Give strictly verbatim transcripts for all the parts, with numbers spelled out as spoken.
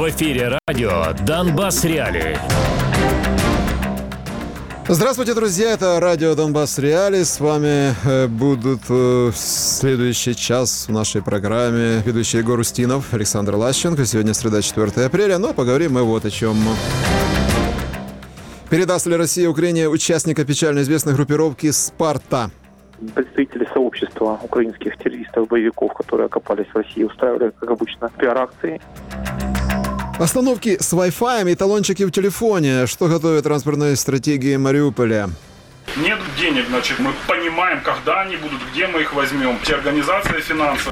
В эфире радио «Донбасс Реалии». Здравствуйте, друзья, это радио «Донбасс Реалии». С вами будут в следующий час в нашей программе ведущий Егор Устинов, Александр Лащенко. Сегодня среда, четвёртое апреля, но поговорим мы вот о чем. Передаст ли Россия Украине участника печально известной группировки «Спарта»? Представители сообщества украинских террористов-боевиков, которые окопались в России, устраивали, как обычно, пиар-акции. Остановки с Wi-Fi и талончики в телефоне. Что готовят транспортные стратегии Мариуполя? Нет денег, значит, мы понимаем, когда они будут, где мы их возьмем. Организация финансов.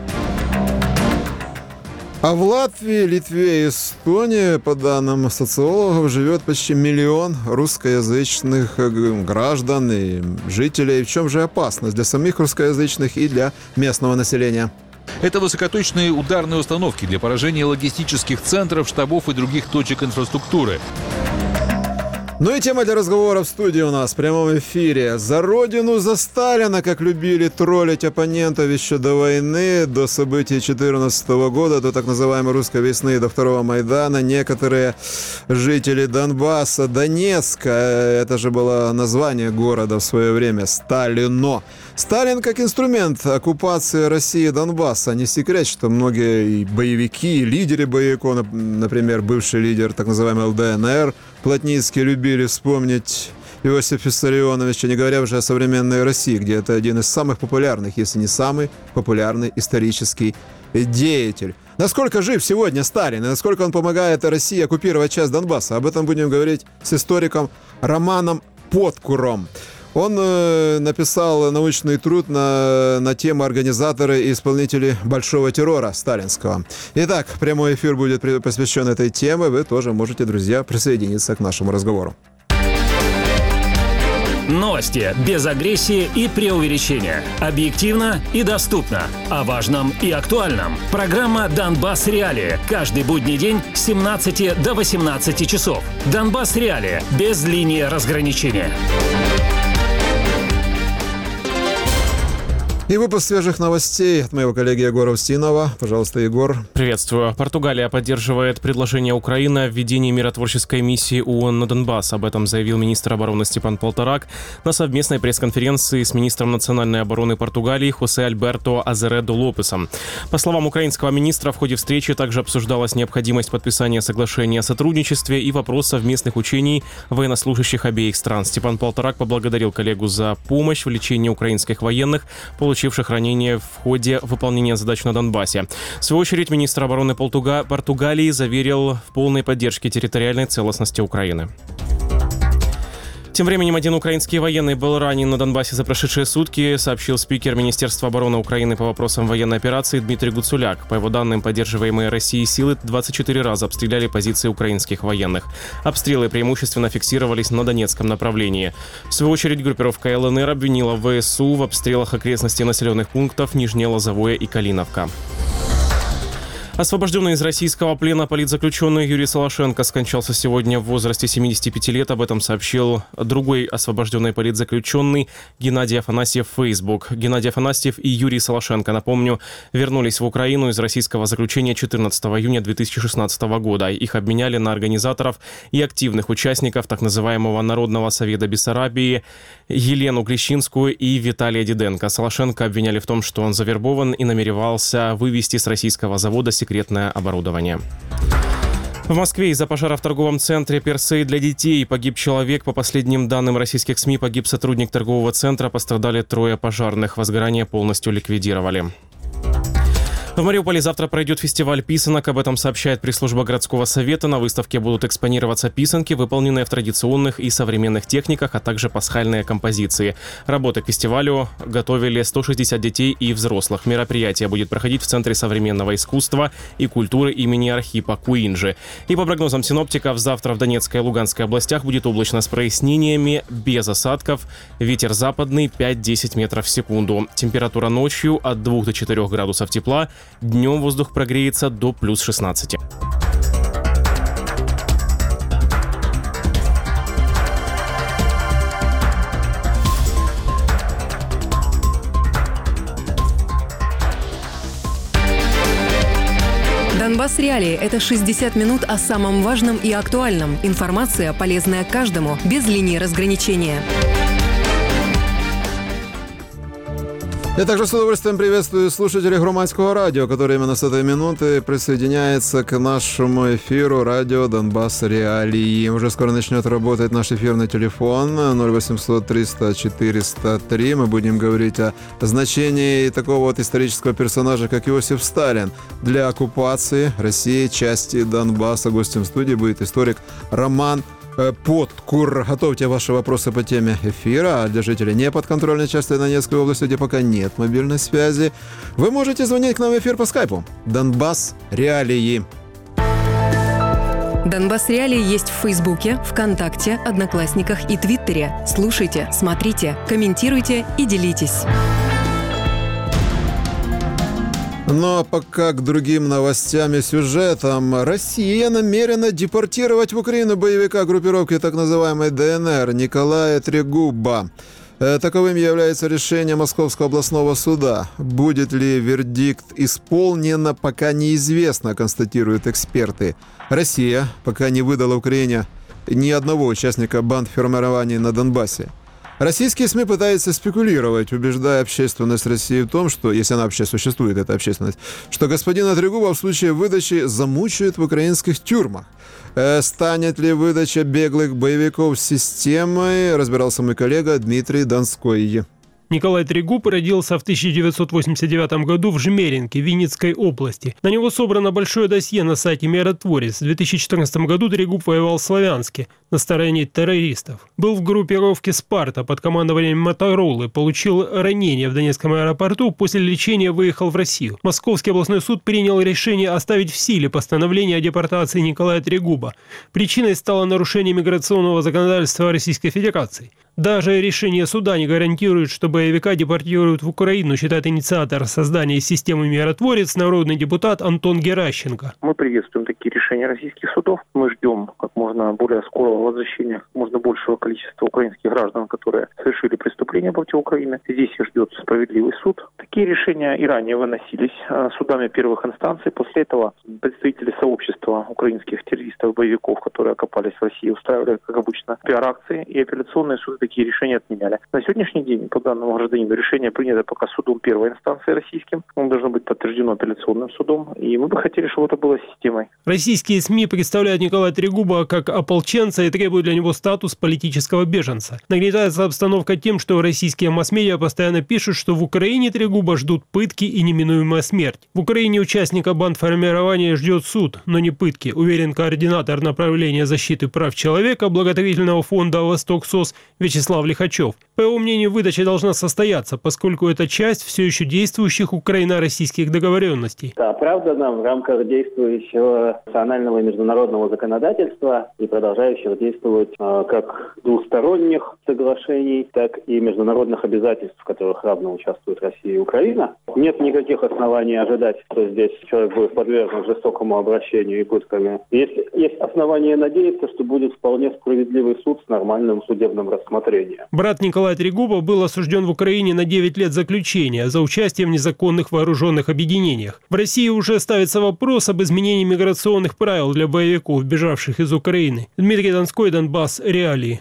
А в Латвии, Литве и Эстонии, по данным социологов, живет почти миллион русскоязычных граждан и жителей. В чем же опасность для самих русскоязычных и для местного населения? Это высокоточные ударные установки для поражения логистических центров, штабов и других точек инфраструктуры. Ну и тема для разговора в студии у нас в прямом эфире. За родину, за Сталина, как любили троллить оппонентов еще до войны, до событий две тысячи четырнадцатого года, до так называемой русской весны, до второго Майдана. Некоторые жители Донбасса, Донецка, это же было название города в свое время, Сталино. Сталин как инструмент оккупации России и Донбасса. Не секрет, что многие боевики, лидеры боевиков, например, бывший лидер так называемой ЛДНР, Плотницкий, любили вспомнить Иосифа Виссарионовича, не говоря уже о современной России, где это один из самых популярных, если не самый популярный исторический деятель. Насколько жив сегодня Сталин и насколько он помогает России оккупировать часть Донбасса? Об этом будем говорить с историком Романом Подкуром. Он э, написал научный труд на, на тему «Организаторы и исполнители большого террора сталинского». Итак, прямой эфир будет посвящен этой теме. Вы тоже можете, друзья, присоединиться к нашему разговору. Новости без агрессии и преувеличения. Объективно и доступно. О важном и актуальном. Программа «Донбасс Реалии». Каждый будний день с семнадцати до восемнадцати часов. «Донбасс Реалии» без линии разграничения. И выпуск свежих новостей от моего коллеги Егора Устинова. Пожалуйста, Егор. Приветствую. Португалия поддерживает предложение Украины о введении миротворческой миссии ООН на Донбасс. Об этом заявил министр обороны Степан Полторак на совместной пресс-конференции с министром национальной обороны Португалии Хосе Альберто Азередо Лопесом. По словам украинского министра, в ходе встречи также обсуждалась необходимость подписания соглашения о сотрудничестве и вопрос совместных учений военнослужащих обеих стран. Степан Полторак поблагодарил коллегу за помощь в лечении украинских военных, получивших ранения в ходе выполнения задач на Донбассе. В свою очередь, министр обороны Португа... Португалии заверил в полной поддержке территориальной целостности Украины. Тем временем один украинский военный был ранен на Донбассе за прошедшие сутки, сообщил спикер Министерства обороны Украины по вопросам военной операции Дмитрий Гуцуляк. По его данным, поддерживаемые Россией силы двадцать четыре раза обстреляли позиции украинских военных. Обстрелы преимущественно фиксировались на Донецком направлении. В свою очередь, группировка ЛНР обвинила ВСУ в обстрелах окрестностей населенных пунктов Нижнее Лозовое и Калиновка. Освобожденный из российского плена политзаключенный Юрий Солошенко скончался сегодня в возрасте семидесяти пяти лет. Об этом сообщил другой освобожденный политзаключенный Геннадий Афанасьев в Facebook. Геннадий Афанасьев и Юрий Солошенко, напомню, вернулись в Украину из российского заключения четырнадцатого июня две тысячи шестнадцатого года. Их обменяли на организаторов и активных участников так называемого Народного совета Бессарабии Елену Глещинскую и Виталия Диденко. Солошенко обвиняли в том, что он завербован и намеревался вывести с российского завода секретное оборудование. В Москве из-за пожара в торговом центре «Персей» для детей погиб человек. По последним данным российских СМИ, погиб сотрудник торгового центра. Пострадали трое пожарных. Возгорание полностью ликвидировали. В Мариуполе завтра пройдет фестиваль писанок. Об этом сообщает пресс-служба городского совета. На выставке будут экспонироваться писанки, выполненные в традиционных и современных техниках, а также пасхальные композиции. Работы к фестивалю готовили сто шестьдесят детей и взрослых. Мероприятие будет проходить в Центре современного искусства и культуры имени Архипа Куинджи. И по прогнозам синоптиков, завтра в Донецкой и Луганской областях будет облачно с прояснениями, без осадков. Ветер западный пять-десять метров в секунду. Температура ночью от двух до четырёх градусов тепла. Днем воздух прогреется до плюс шестнадцати. Донбасс Реалии – это шестьдесят минут о самом важном и актуальном. Информация, полезная каждому, без линии разграничения. Я также с удовольствием приветствую слушателей Громадского радио, которые именно с этой минуты присоединяются к нашему эфиру радио Донбасс Реалии. Уже скоро начнет работать наш эфирный телефон ноль восемьсот триста четыреста три. Мы будем говорить о значении такого вот исторического персонажа, как Иосиф Сталин для оккупации России части Донбасса. Гостем студии будет историк Роман Подкур. Готовьте ваши вопросы по теме эфира. А для жителей неподконтрольной части Донецкой области, где пока нет мобильной связи, вы можете звонить к нам в эфир по скайпу. Донбасс Реалии. Донбасс Реалии есть в Фейсбуке, ВКонтакте, Одноклассниках и Твиттере. Слушайте, смотрите, комментируйте и делитесь. Ну а пока к другим новостям и сюжетам. Россия намерена депортировать в Украину боевика группировки так называемой ДНР Николая Трегуба. Таковым является решение Московского областного суда. Будет ли вердикт исполнен, пока неизвестно, констатируют эксперты. Россия пока не выдала Украине ни одного участника бандформирований на Донбассе. Российские СМИ пытаются спекулировать, убеждая общественность России в том, что, если она вообще существует, эта общественность, что господина Трегуба в случае выдачи замучают в украинских тюрьмах. Э, станет ли выдача беглых боевиков системой, разбирался мой коллега Дмитрий Донской. Николай Трегуб родился в тысяча девятьсот восемьдесят девятом году в Жмеринке, Винницкой области. На него собрано большое досье на сайте «Миротворец». В две тысячи четырнадцатом году Трегуб воевал в Славянске на стороне террористов. Был в группировке «Спарта» под командованием Моторолы, получил ранение в Донецком аэропорту, после лечения выехал в Россию. Московский областной суд принял решение оставить в силе постановление о депортации Николая Трегуба. Причиной стало нарушение миграционного законодательства Российской Федерации. Даже решение суда не гарантирует, что боевика депортируют в Украину, считает инициатор создания системы «Миротворец», народный депутат Антон Геращенко. Мы приветствуем такие решения российских судов. Мы ждем как можно более скорого возвращения как можно большего количества украинских граждан, которые совершили преступления против Украины. Здесь их ждет справедливый суд. Такие решения и ранее выносились судами первых инстанций. После этого представители сообщества украинских террористов-боевиков, которые окопались в России, устраивали, как обычно, пиар-акции, и апелляционные суды такие решения отменяли. На сегодняшний день по данному гражданину решение принято пока судом первой инстанции российским. Он должен быть подтверждено апелляционным судом. И мы бы хотели, чтобы это было системой. Российские СМИ представляют Николая Трегуба как ополченца и требуют для него статус политического беженца. Нагнетается обстановка тем, что российские масс-медиа постоянно пишут, что в Украине Трегуба ждут пытки и неминуемая смерть. В Украине участника бандформирования ждет суд, но не пытки, уверен координатор направления защиты прав человека благотворительного фонда «Восток-СОС» Вячеслав Лихачев. По его мнению, выдача должна состояться, поскольку это часть все еще действующих украино-российских договоренностей. Да, оправдана в рамках действующего национального и международного законодательства и продолжающего действовать э, как двусторонних соглашений, так и международных обязательств, в которых равно участвуют Россия и Украина. Нет никаких оснований ожидать, что здесь человек будет подвержен жестокому обращению и пытками. Есть, есть основания надеяться, что будет вполне справедливый суд с нормальным судебным рассмотрением. Брат Николая Трегуба был осужден в Украине на девять лет заключения за участие в незаконных вооруженных объединениях. В России уже ставится вопрос об изменении миграционных правил для боевиков, бежавших из Украины. Дмитрий Донской, Донбасс Реалии.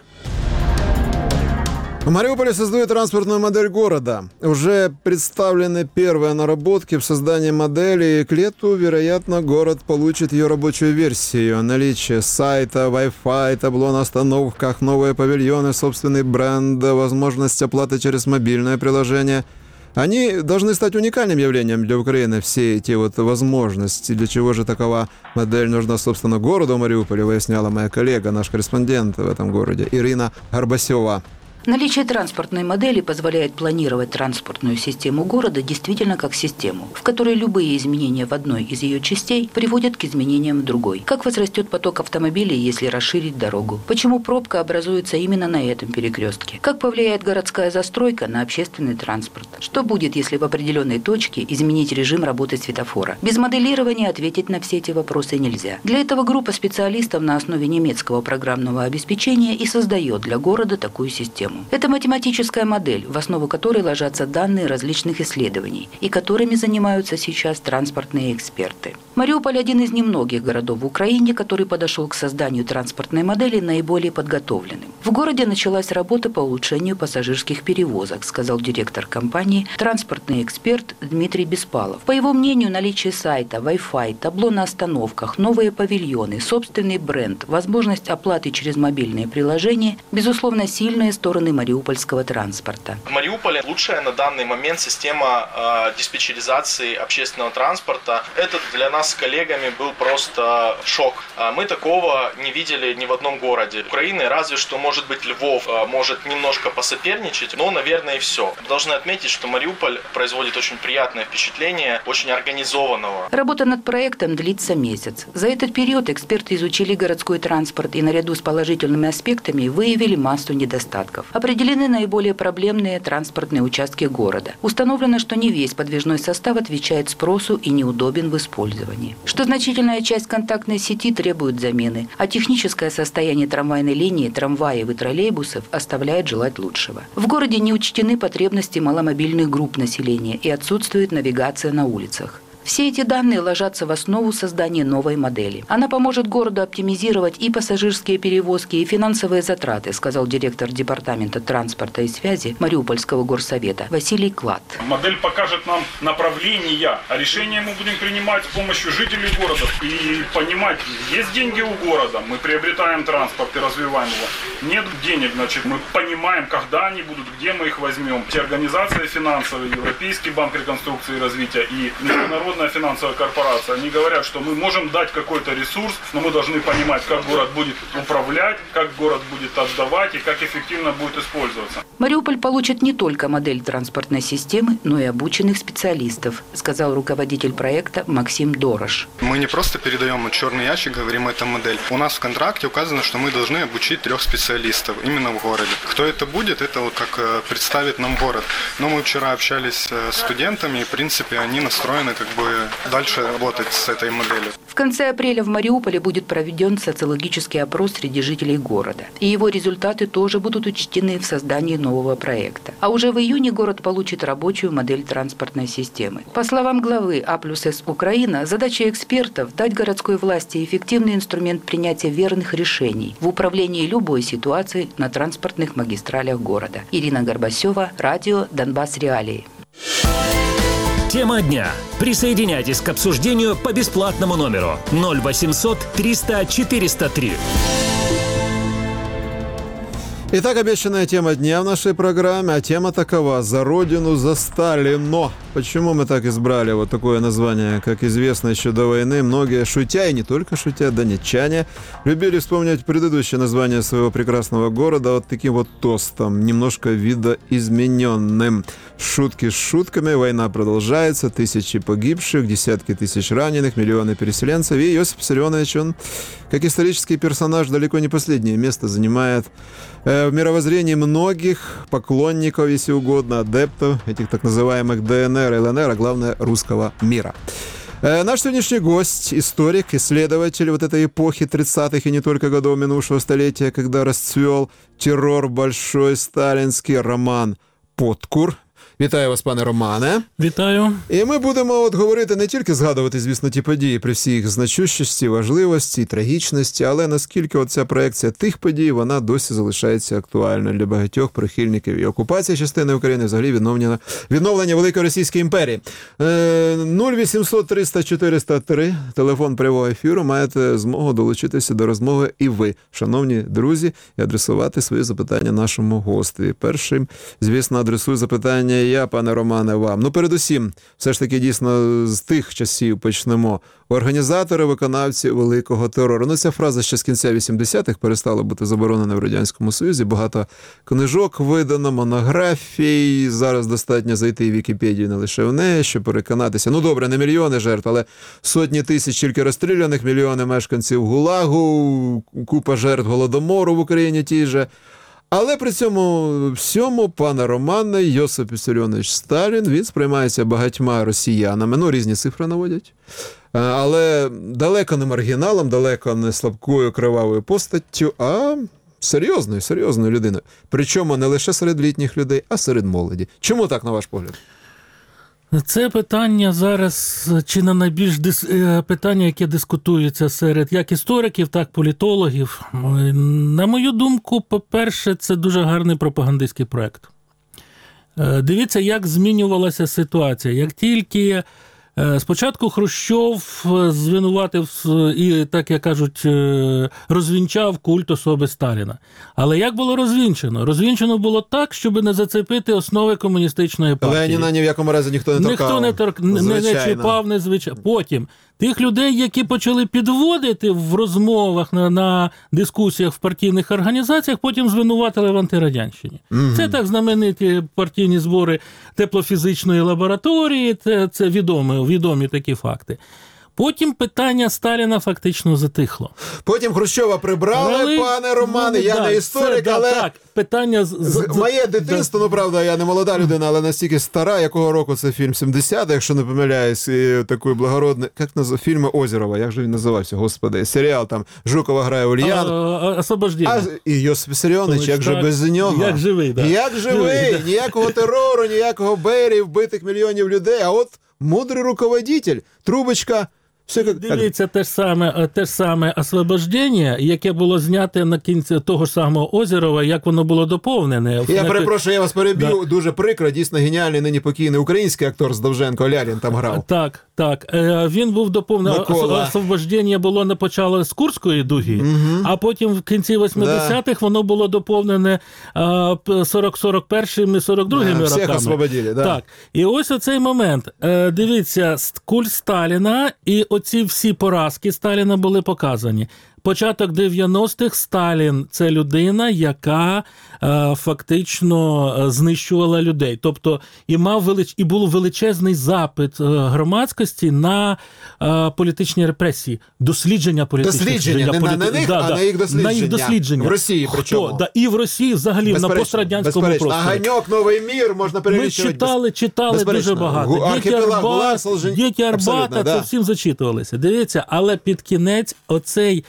В Мариуполе создают транспортную модель города. Уже представлены первые наработки в создании модели, и к лету, вероятно, город получит ее рабочую версию. Наличие сайта, Wi-Fi, табло на остановках, новые павильоны, собственный бренд, возможность оплаты через мобильное приложение. Они должны стать уникальным явлением для Украины, все эти вот возможности. Для чего же такова модель нужна, собственно, городу Мариуполя, выясняла моя коллега, наш корреспондент в этом городе, Ирина Горбасева. Наличие транспортной модели позволяет планировать транспортную систему города действительно как систему, в которой любые изменения в одной из ее частей приводят к изменениям в другой. Как возрастет поток автомобилей, если расширить дорогу? Почему пробка образуется именно на этом перекрестке? Как повлияет городская застройка на общественный транспорт? Что будет, если в определенной точке изменить режим работы светофора? Без моделирования ответить на все эти вопросы нельзя. Для этого группа специалистов на основе немецкого программного обеспечения и создает для города такую систему. систему. Это математическая модель, в основу которой ложатся данные различных исследований, и которыми занимаются сейчас транспортные эксперты. Мариуполь – один из немногих городов в Украине, который подошел к созданию транспортной модели наиболее подготовленным. В городе началась работа по улучшению пассажирских перевозок, сказал директор компании, транспортный эксперт Дмитрий Беспалов. По его мнению, наличие сайта, Wi-Fi, табло на остановках, новые павильоны, собственный бренд, возможность оплаты через мобильные приложения – безусловно, сильные стороны мариупольского транспорта. В Мариуполе лучшая на данный момент система э, диспетчеризации общественного транспорта. Это для нас с коллегами был просто шок. Мы такого не видели ни в одном городе Украины, разве что, может быть, Львов может немножко посоперничать, но, наверное, и все. Должны отметить, что Мариуполь производит очень приятное впечатление, очень организованного. Работа над проектом длится месяц. За этот период эксперты изучили городской транспорт и наряду с положительными аспектами выявили массу недостатков. Определены наиболее проблемные транспортные участки города. Установлено, что не весь подвижной состав отвечает спросу и неудобен в использовании. Что значительная часть контактной сети требует замены, а техническое состояние трамвайной линии, трамваев и троллейбусов оставляет желать лучшего. В городе не учтены потребности маломобильных групп населения и отсутствует навигация на улицах. Все эти данные ложатся в основу создания новой модели. Она поможет городу оптимизировать и пассажирские перевозки, и финансовые затраты, сказал директор департамента транспорта и связи Мариупольского горсовета Василий Клад. Модель покажет нам направления, а решения мы будем принимать с помощью жителей города и понимать, есть деньги у города, мы приобретаем транспорт и развиваем его. Нет денег, значит, мы понимаем, когда они будут, где мы их возьмем. Все организации финансовые, Европейский банк реконструкции и развития и международные финансовая корпорация, они говорят, что мы можем дать какой-то ресурс, но мы должны понимать, как город будет управлять, как город будет отдавать и как эффективно будет использоваться. Мариуполь получит не только модель транспортной системы, но и обученных специалистов, сказал руководитель проекта Максим Дорош. Мы не просто передаем черный ящик, говорим, это модель. У нас в контракте указано, что мы должны обучить трех специалистов именно в городе. Кто это будет, это вот как представит нам город. Но мы вчера общались с студентами, и в принципе они настроены как бы дальше работать с этой моделью. В конце апреля в Мариуполе будет проведен социологический опрос среди жителей города. И его результаты тоже будут учтены в создании нового проекта. А уже в июне город получит рабочую модель транспортной системы. По словам главы А плюс С Украина, задача экспертов – дать городской власти эффективный инструмент принятия верных решений в управлении любой ситуацией на транспортных магистралях города. Ирина Горбасева, радио «Донбасс Реалии». Тема дня. Присоединяйтесь к обсуждению по бесплатному номеру ноль восемьсот триста четыреста три. Итак, обещанная тема дня в нашей программе, а тема такова: «За Родину, за Сталина». Почему мы так избрали вот такое название? Как известно, еще до войны многие, шутя и не только шутя, донеччане, любили вспомнить предыдущее название своего прекрасного города вот таким вот тостом, немножко видоизмененным. Шутки с шутками, война продолжается, тысячи погибших, десятки тысяч раненых, миллионы переселенцев. И Иосиф Виссарионович, он, как исторический персонаж, далеко не последнее место занимает в мировоззрении многих поклонников, если угодно, адептов этих так называемых ДНР, ЛНР, а главное русского мира. Наш сегодняшний гость, историк, исследователь вот этой эпохи тридцатых и не только годов минувшего столетия, когда расцвел террор большой сталінський, Роман Подкур. Вітаю вас, пане Романе. Вітаю. І ми будемо от говорити, не тільки згадувати, звісно, ті події при всій їх значущості, важливості, трагічності, але наскільки от ця проекція тих подій, вона досі залишається актуальною для багатьох прихильників і окупації частини України, взагалі відновлення, відновлення Великої Російської імперії. нуль вісімсот триста чотириста три, телефон прямого ефіру, маєте змогу долучитися до розмови і ви, шановні друзі, і адресувати свої запитання нашому гостю. Першим, звісно, адресую запитання я, пане Романе, вам. Ну, передусім, все ж таки, дійсно, з тих часів почнемо. Організатори, виконавці Великого терору. Ну, ця фраза ще з кінця вісімдесятих перестала бути заборонена в Радянському Союзі. Багато книжок видано, монографій. Зараз достатньо зайти в Вікіпедію не лише в неї, щоб переконатися. Ну, добре, не мільйони жертв, але сотні тисяч тільки розстріляних, мільйони мешканців ГУЛАГу, купа жертв Голодомору в Україні ті же. Але при цьому всьому, пане Романе, Йосип Віссаріонович Сталін, він сприймається багатьма росіянами, ну, різні цифри наводять, але далеко не маргіналом, далеко не слабкою кривавою постаттю, а серйозною, серйозною людиною. Причому не лише серед літніх людей, а серед молоді. Чому так, на ваш погляд? Це питання зараз, чи не найбільш дис... питання, яке дискутується серед як істориків, так і політологів. На мою думку, по-перше, це дуже гарний пропагандистський проєкт. Дивіться, як змінювалася ситуація. Як тільки спочатку Хрущов звинуватив і, так як кажуть, розвінчав культ особи Сталіна. Але як було розвінчено? Розвінчено було так, щоб не зацепити основи комуністичної партії. Леніна ні в якому разі ніхто не торкав. Ніхто не, торк... не, не чіпав, не звичайно. Потім тих людей, які почали підводити в розмовах, на, на дискусіях в партійних організаціях, потім звинуватили в антирадянщині. Mm-hmm. Це так знамениті партійні збори теплофізичної лабораторії, це, це відомі, відомі такі факти. Потім питання Сталіна фактично затихло. Потім Хрущова прибрали, але, пане Романе, ну, я да, не історик, це, але... Да, так, питання... З... Моє дитинство, да. ну правда, я не молода людина, але настільки стара, якого року це фільм сімдесятих, якщо не помиляюсь, і такий благородний... Як назив? Фільми Озерова, як же він називався, господи, серіал там, Жукова грає Ульян. Освобождення. А, і Йосип Вісаріонович, як же без нього? Як живий, да. Як живий, да. Ніякого терору, ніякого Берії, вбитих мільйонів людей, а от мудрий руководитель, трубочка... Все, як... Дивіться, те ж саме, те ж саме «Освобождення», яке було зняте на кінці того ж самого Озерова, як воно було доповнене. Я перепрошую, я вас переб'ю. Да. Дуже прикро, дійсно геніальний нині покійний український актор Здовженко, Лялін там грав. Так, так. Він був доповнений. «Освобождення» було на початку з Курської дуги, угу. а потім в кінці восьмидесятих да. воно було доповнене сорок сорок першим і сорок другим да, роками. Всіх освободили, да. Так. І ось оцей момент. Дивіться, культ Сталіна і оці всі поразки Сталіна були показані. Початок дев'яностих Сталін – це людина, яка е, фактично знищувала людей. Тобто і мав велич... і був величезний запит е, громадськості на е, політичні репресії, дослідження політичних дослідження, не політи... на них, да, а да. на їх дослідження. На їх дослідження. В Росії причому. Хто? Да, і в Росії взагалі безперечно, на пострадянському просторі. А Ганьок, Новий мір можна перелічувати. Ми читали, читали дуже багато. Діти Арбата, Солжен... Діти Арбата, да. це всім зачитувалися. Дивіться, але під кінець оцей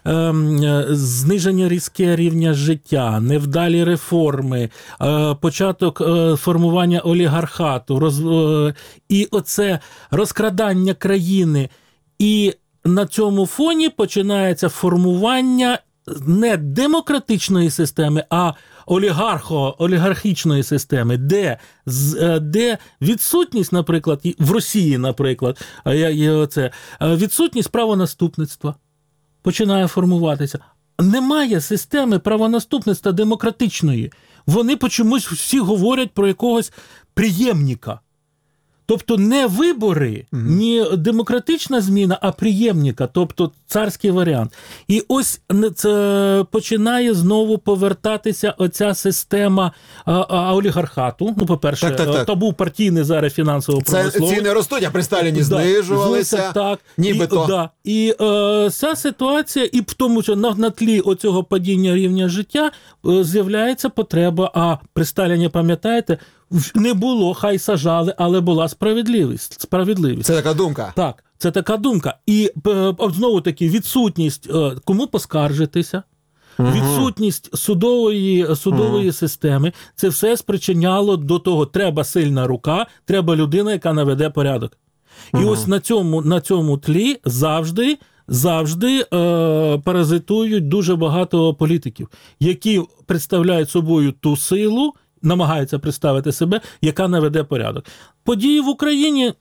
зниження різке рівня життя, невдалі реформи, початок формування олігархату, роз... і оце розкрадання країни. І на цьому фоні починається формування не демократичної системи, а олігархо, олігархічної системи, де, де відсутність, наприклад, в Росії, наприклад, це, відсутність правонаступництва починає формуватися. Немає системи правонаступництва демократичної. Вони чомусь всі говорять про якогось преємника. Тобто не вибори, угу. не демократична зміна, а преємника, тобто царський варіант. І ось це починає знову повертатися оця система а, а, олігархату. Ну, по-перше, так, так, так. табу партійний зараз фінансово-промисловий. Ціни ростуть, а при Сталіні да. знижувалися. Так, нібито. І, да. і е, ця ситуація, і в тому, що на, на тлі оцього падіння рівня життя е, з'являється потреба, а при Сталіні, пам'ятаєте, не було, хай сажали, але була справедливість. справедливість. Це така думка. Так, це така думка. І знову-таки відсутність, кому поскаржитися, угу. відсутність судової, судової угу. системи, це все спричиняло до того, треба сильна рука, треба людина, яка наведе порядок. Угу. І ось на цьому, на цьому тлі завжди, завжди е, паразитують дуже багато політиків, які представляють собою ту силу, намагаються представити себе, яка наведе порядок. Події в Україні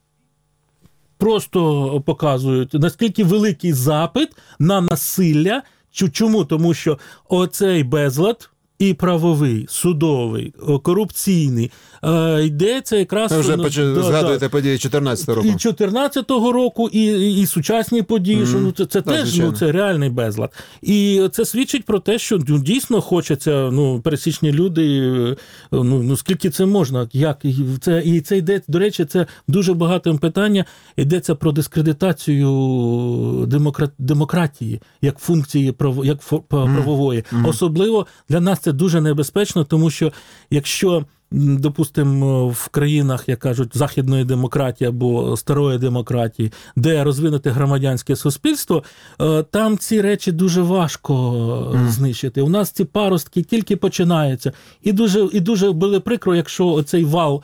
просто показують, наскільки великий запит на насилля. Чому? Тому що оцей безлад і правовий, судовий, корупційний, йдеться якраз... Ви вже ну, почали, да, згадуєте да. події чотирнадцятого року. І чотирнадцятого року, і, і, і сучасні події, mm-hmm. що ну, це, це да, теж ну, це реальний безлад. І це свідчить про те, що ну, дійсно хочеться, ну, пересічні люди, ну, ну скільки це можна, як, і це, і це йде, до речі, це дуже багато питання, йдеться про дискредитацію демократ, демократії, як функції, право, як правової. Mm-hmm. Особливо для нас це дуже небезпечно, тому що якщо допустимо, в країнах, як кажуть, західної демократії або старої демократії, де розвинуте громадянське суспільство, там ці речі дуже важко mm. знищити. У нас ці паростки тільки починаються. І дуже, і дуже було прикро, якщо оцей вал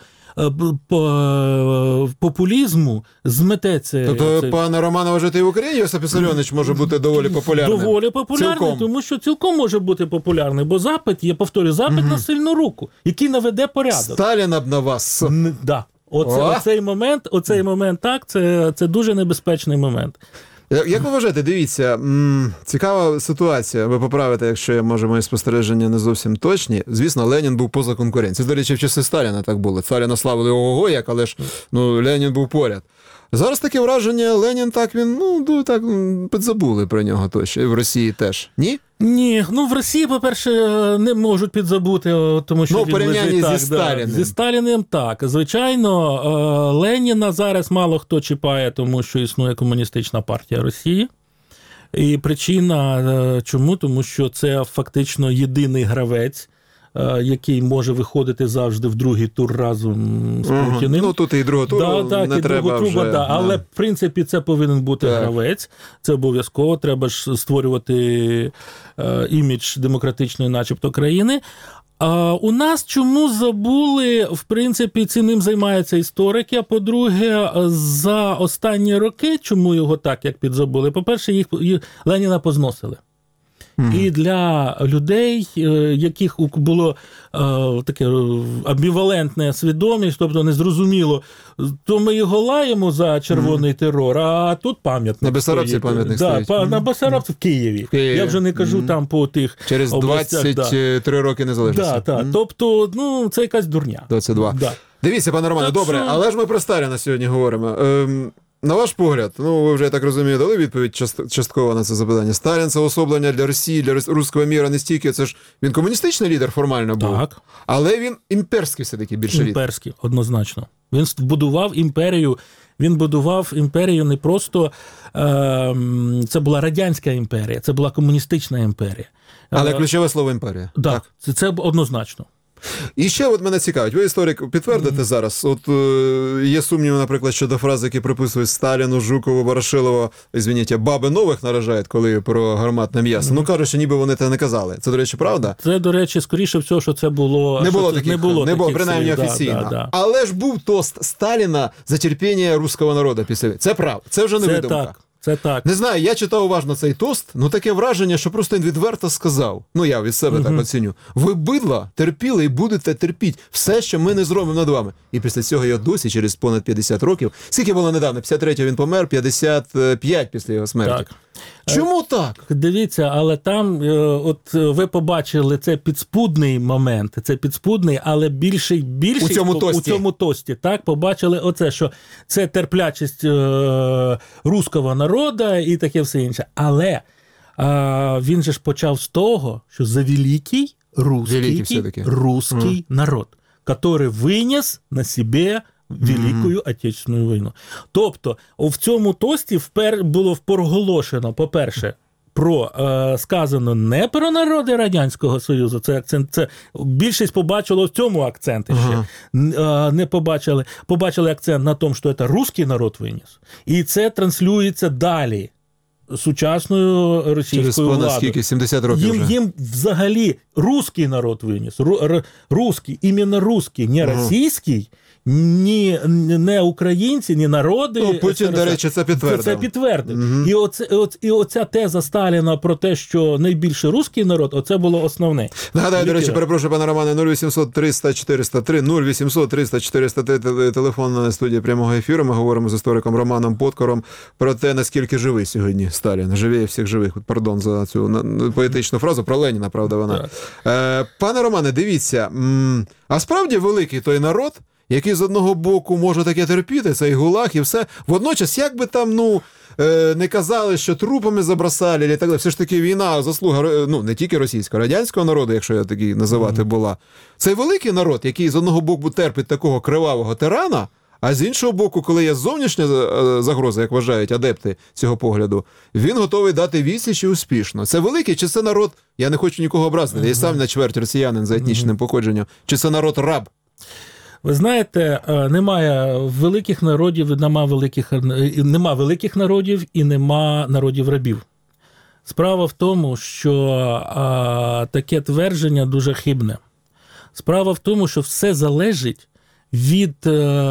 популізму змететься. Тобто, цей... пане Романе, вважаєте, і в Україні Йосип Вісаріонович може бути доволі популярним? Доволі популярний, цілком. Тому що цілком може бути популярний, бо запит, я повторюю, запит угу. на сильну руку, який наведе порядок. Сталіна б на вас. Н- да. Оце, оцей момент, оцей момент, так, це, це дуже небезпечний момент. Як ви вважаєте, дивіться, м- цікава ситуація, ви поправите, якщо я, може, мої спостереження не зовсім точні. Звісно, Ленін був поза конкуренцією. До речі, в часи Сталіна так було. Сталіна славили ого-го як, але ж ну, Ленін був поряд. Зараз таке враження, Ленін так, він, ну, так, підзабули про нього точно. І в Росії теж. Ні? Ні, ну в Росії, по-перше, не можуть підзабути, тому що ну, він порівнянні лежить, так, зі Сталіним. Да, зі Сталіним, так. Звичайно, Леніна зараз мало хто чіпає, тому що існує комуністична партія Росії. І причина чому? Тому що це фактично єдиний гравець, який може виходити завжди в другий тур разом з Путіним. Ага. Ну, тут і другого туру да, так, не і треба тура, вже. Да. Але, в принципі, це повинен бути так. гравець. Це обов'язково. Треба ж створювати е, імідж демократичної начебто країни. А у нас чому забули, в принципі, цим займаються історики, а по-друге, за останні роки, чому його так, як підзабули? По-перше, їх, їх Леніна позносили. Mm-hmm. І для людей, яких було е, таке амбівалентне свідомість, тобто незрозуміло, то ми його лаємо за червоний mm-hmm. терор, а тут пам'ятник. На Бессарабці пам'ятник да, стоїть. Mm-hmm. На Бессарабці в Києві. в Києві. Я вже не кажу mm-hmm. там по тих через областях, двадцять три да. роки незалежності. Да, да. Mm-hmm. Тобто, ну, це якась дурня. двадцять два. Да. Дивіться, пане Романе, добре, що... але ж ми про Сталіна сьогодні говоримо. Ем... На ваш погляд, ну ви вже, я так розумію, дали відповідь частково на це запитання. Сталін – це особлення для Росії, для руського міра не стільки, це ж він комуністичний лідер формально був, так. Але він імперський все-таки більше лідер. Імперський, однозначно. Він будував імперію, він будував імперію не просто, е, це була радянська імперія, це була комуністична імперія. Але ключове слово імперія. Да, так, це, це однозначно. І ще от мене цікавить, ви історик підтвердите mm-hmm. зараз, от е, є сумніви, наприклад, щодо фрази, які приписують Сталіну, Жукову, Ворошилову, извините, баби нових наражають, коли про гарматне м'ясо. Mm-hmm. Ну, кажуть, що ніби вони це не казали. Це, до речі, правда? Це, до речі, скоріше всього, що це було... Не було це, таких, не було, не було таких принаймні слів. офіційно. Да, да, да. Але ж був тост Сталіна за терпіння руського народу після. Це правда, це вже не це видумка. Так. Це так. Не знаю, я читав уважно цей тост, ну таке враження, що просто він відверто сказав, ну я від себе uh-huh. так оціню, ви бидла терпіли і будете терпіти все, що ми не зробимо над вами. І після цього я досі, через понад п'ятдесят років, скільки було недавно, п'ятдесят третього він помер, п'ятдесят п'ять після його смерті. Так. Чому так? Дивіться, але там, от ви побачили, це підспудний момент, це підспудний, але більший, більший у цьому тості. У цьому тості, так, побачили оце, що це терплячість е, руського народу і таке все інше. Але е, він же ж почав з того, що за великий русский, русский mm. народ, який виніс на себе Великою mm-hmm. Отечественну війну. Тобто, в цьому тості впер було проголошено, по-перше, про е, сказано не про народи Радянського Союзу, це акцент, це більшість побачило в цьому акценти ще. Uh-huh. Е, не побачили, побачили акцент на тому, що це русський народ виніс. І це транслюється далі сучасною російською владою. Через скільки, сімдесят років їм, вже. Їм взагалі русський народ виніс. Ру, р, русський, іменно русський, не uh-huh. російський, ні, не українці, ні народи. Ну, Путін, до речі, це підтвердив. Це, це підтвердив. Угу. І, оце, от, і оця теза Сталіна про те, що найбільше русський народ, оце було основне. Нагадаю, до речі, перепрошую, пане Романе, нуль вісімсот триста чотириста три, нуль вісімсот триста чотириста три, телефон на студії прямого ефіру. Ми говоримо з істориком Романом Подкором про те, наскільки живий сьогодні Сталін. Живіє всіх живих. Пардон за цю поетичну фразу. Про Леніна, правда, вона. Е, пане Романе, дивіться, м- а справді великий той народ, який з одного боку може таке терпіти, цей ГУЛАГ і все. Водночас, як би там, ну, не казали, що трупами забросали, і так далі, все ж таки війна, заслуга, ну, не тільки російського, радянського народу, якщо я такий називати була. Цей великий народ, який з одного боку терпить такого кривавого тирана, а з іншого боку, коли є зовнішня загроза, як вважають адепти цього погляду, він готовий дати відсіч і успішно. Це великий, чи це народ, я не хочу нікого образити, я сам на чверть росіянин за етнічним походженням, чи це народ раб? Ви знаєте, немає великих народів, нема великих, нема великих народів і нема народів рабів. Справа в тому, що а, таке твердження дуже хибне. Справа в тому, що все залежить від а,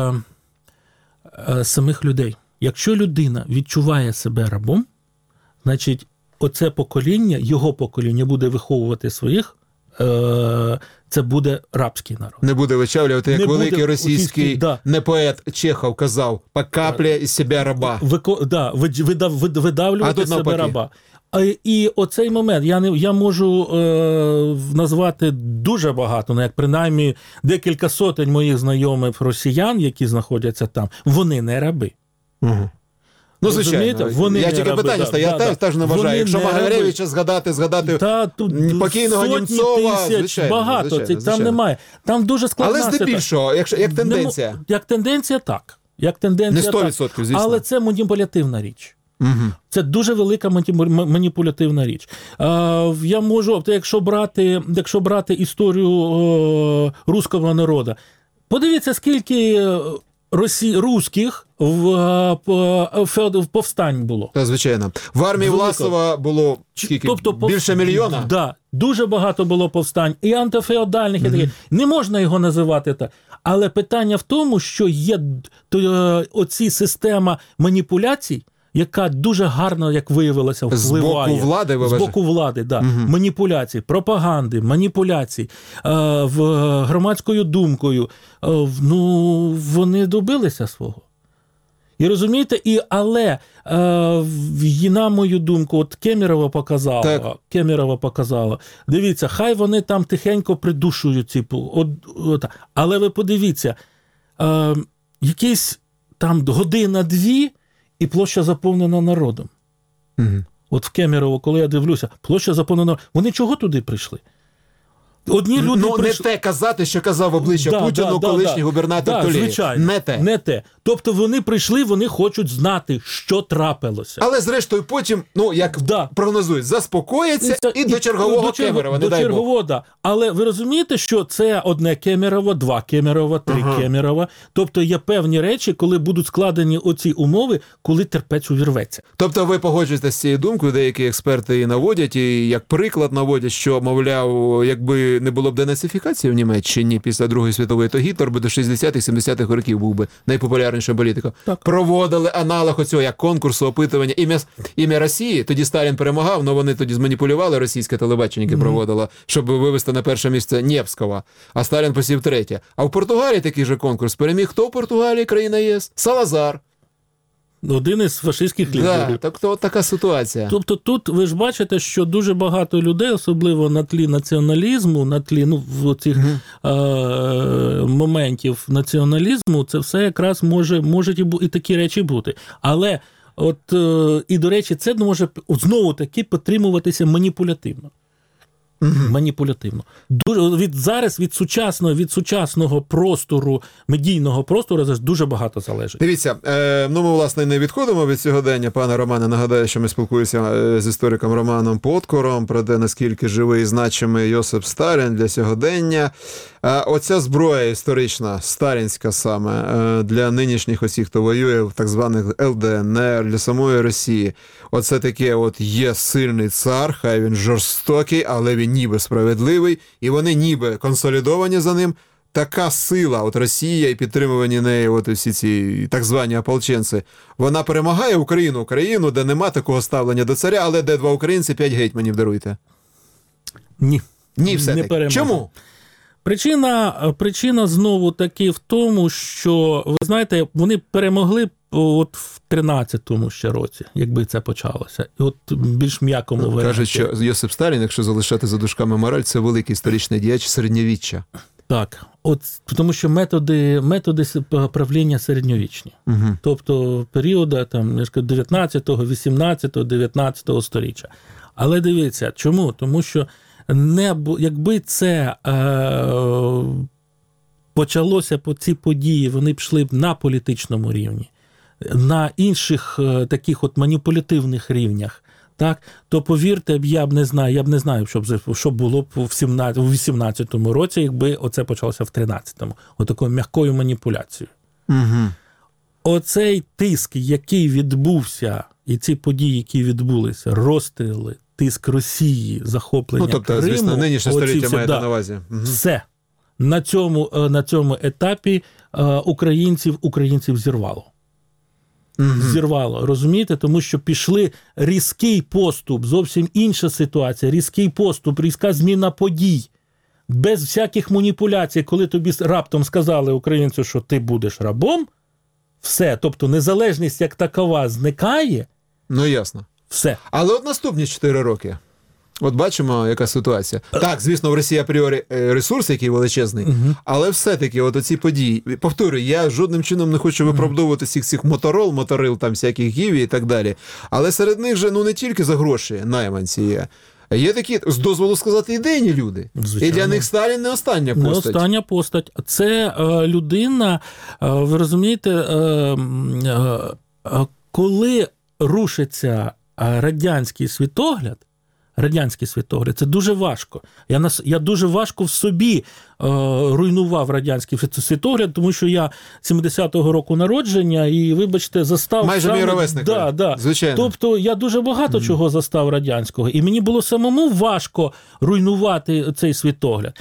а, самих людей. Якщо людина відчуває себе рабом, значить, оце покоління, його покоління буде виховувати своїх, е, це буде рабський народ. Не буде вичавлювати, як Не великий буде російський да. не поет Чехов казав, по каплі із себе раба. Вико, да, видав, видавлювати себе навпаки. Раба. І оцей момент, я, не, я можу е, назвати дуже багато, ну, як принаймні декілька сотень моїх знайомих росіян, які знаходяться там, вони не раби. Угу. Ну, звичайно. Вони я тільки питання да, стаю, да, я да, теж не вважаю. Якщо Магаревича згадати, згадати та, тут покійного Німцова, тисяч, звичайно. Багато, звичайно, там звичайно. немає. Там дуже складна Але здебільшого, як, як тенденція. Не, як тенденція, так. Як тенденція, не сто відсотків, звісно. Але це маніпулятивна річ. Угу. Це дуже велика маніпулятивна річ. А, я можу, якщо брати, якщо брати історію о, руського народу, подивіться, скільки росі, руських в, в, в повстань було. Та, звичайно. В армії Велико. Власова було скільки? Тобто, більше мільйона? Так, да, дуже багато було повстань. І антифеодальних, mm-hmm. і таких. Не можна його називати так. Але питання в тому, що є то, оці система маніпуляцій, яка дуже гарно, як виявилося, впливає. З боку влади, ви З боку влади, да. Угу. Маніпуляцій, пропаганди, маніпуляцій, е, в, громадською думкою. Е, ну, вони добилися свого. І розумієте, і, але, е, на мою думку, от Кемерова показала, так. Кемерова показала, дивіться, хай вони там тихенько придушують ці, от, от, але ви подивіться, е, якісь там година-дві, і площа заповнена народом. Угу. От в Кемерово, коли я дивлюся, площа заповнена народом. Вони чого туди прийшли? Одні люди ну, прийшли... не те казати, що казав в обличчя да, Путіну, да, колишній да, губернатор да, Толєєв. Звичайно, не те. Не те. Тобто вони прийшли, вони хочуть знати, що трапилося. Але зрештою потім, ну, як да. прогнозують, заспокояться і, і до чергового до Кемерова, не до дай чергового, Бог. Да. Але ви розумієте, що це одне Кемерово, два Кемерова, три ага. Кемерова. Тобто є певні речі, коли будуть складені оці умови, коли терпець увірветься. Тобто ви погоджуєтеся з цією думкою, деякі експерти її наводять, і як приклад наводять, що, мовляв, якби не було б денацифікації в Німеччині після Другої світової, то Гітлер би до шістдесятих-сімдесятих років був би найпопулярнішим політиком. Так. Проводили аналог оцього, як конкурсу, опитування ім'я, ім'я Росії, тоді Сталін перемагав, але вони тоді зманіпулювали російське телебачення, яке mm-hmm. проводило, щоб вивести на перше місце Невського, а Сталін посів третє. А в Португалії такий же конкурс переміг хто в Португалії, країна ЄС? Салазар. Один із фашистських лідерів. Да, так, то, така ситуація. Тобто тут ви ж бачите, що дуже багато людей, особливо на тлі націоналізму, на тлі ну, в цих угу. е- моментів націоналізму, це все якраз може, можуть і, і такі речі бути. Але, от, е- і до речі, це може знову-таки підтримуватися маніпулятивно. Mm-hmm. Маніпулятивно. Дуже, від, зараз від сучасного, від сучасного простору, медійного простору дуже багато залежить. Дивіться, е, ну ми, власне, не відходимо від сьогодення. Пане Романе, нагадаю, що ми спілкуємося з істориком Романом Подкором про те, наскільки живий і значимий Йосип Сталін для сьогодення. Е, оця зброя історична, сталінська саме, е, для нинішніх осіб, хто воює в так званих ел де ен ер, для самої Росії. Оце таке от є сильний цар, хай він жорстокий, але він ніби справедливий, і вони ніби консолідовані за ним. Така сила, от Росія і підтримувані нею от всі ці так звані ополченці, вона перемагає Україну, Україну, де нема такого ставлення до царя, але де два українці, п'ять гетьманів даруйте. Ні. Ні, все-таки. Чому? Причина, причина знову таки в тому, що, ви знаєте, вони перемогли от в тринадцятому ще році, якби це почалося. І от більш м'якому варіанті. Кажуть, що Йосип Сталін, якщо залишати за дужками мораль, це великий історичний діяч середньовіччя. Так, от тому що методи, методи правління середньовічні. Угу. Тобто періоду там, дев'ятнадцятого, вісімнадцятого, дев'ятнадцятого сторіччя. Але дивіться, чому? Тому що не, якби це е, почалося по ці події, вони б йшли б на політичному рівні, на інших е, таких от маніпулятивних рівнях, Так, то повірте, я б не знаю, я б не знаю, що б що було б в вісімнадцятому році, якби оце почалося в тринадцятому. Отакою м'якою маніпуляцією. Угу. Оцей тиск, який відбувся, і ці події, які відбулися, розстріли, тиск Росії, захоплення ну, тобто, Криму. Звісно, нинішнє століття маєте да, на увазі. Угу. Все. На цьому, на цьому етапі українців, українців зірвало. Mm-hmm. Зірвало, розумієте? Тому що пішли різкий поступ, зовсім інша ситуація, різкий поступ, різка зміна подій, без всяких маніпуляцій, коли тобі раптом сказали українцю, що ти будеш рабом, все, тобто незалежність як такова зникає. Ну, ясно. Все. Але от наступні чотири роки. От бачимо, яка ситуація. Так, звісно, в Росії апріорі ресурс, який величезний, uh-huh. але все-таки от оці події. Повторюю, я жодним чином не хочу виправдовувати всіх цих моторол, моторил, там всяких гіві і так далі. Але серед них же, ну, не тільки за гроші найманці є. Є такі, з дозволу сказати, ідейні люди. Звичайно. І для них Сталін не остання постать. Не остання постать. Це е, людина, е, ви розумієте, е, е, коли рушиться радянський світогляд, радянський світогляд, це дуже важко. Я, нас, я дуже важко в собі е, руйнував радянський світогляд, тому що я сімдесятого року народження і, вибачте, застав... Майже мій ровесник. Да, да. Звичайно. Тобто я дуже багато mm. чого застав радянського. І мені було самому важко руйнувати цей світогляд.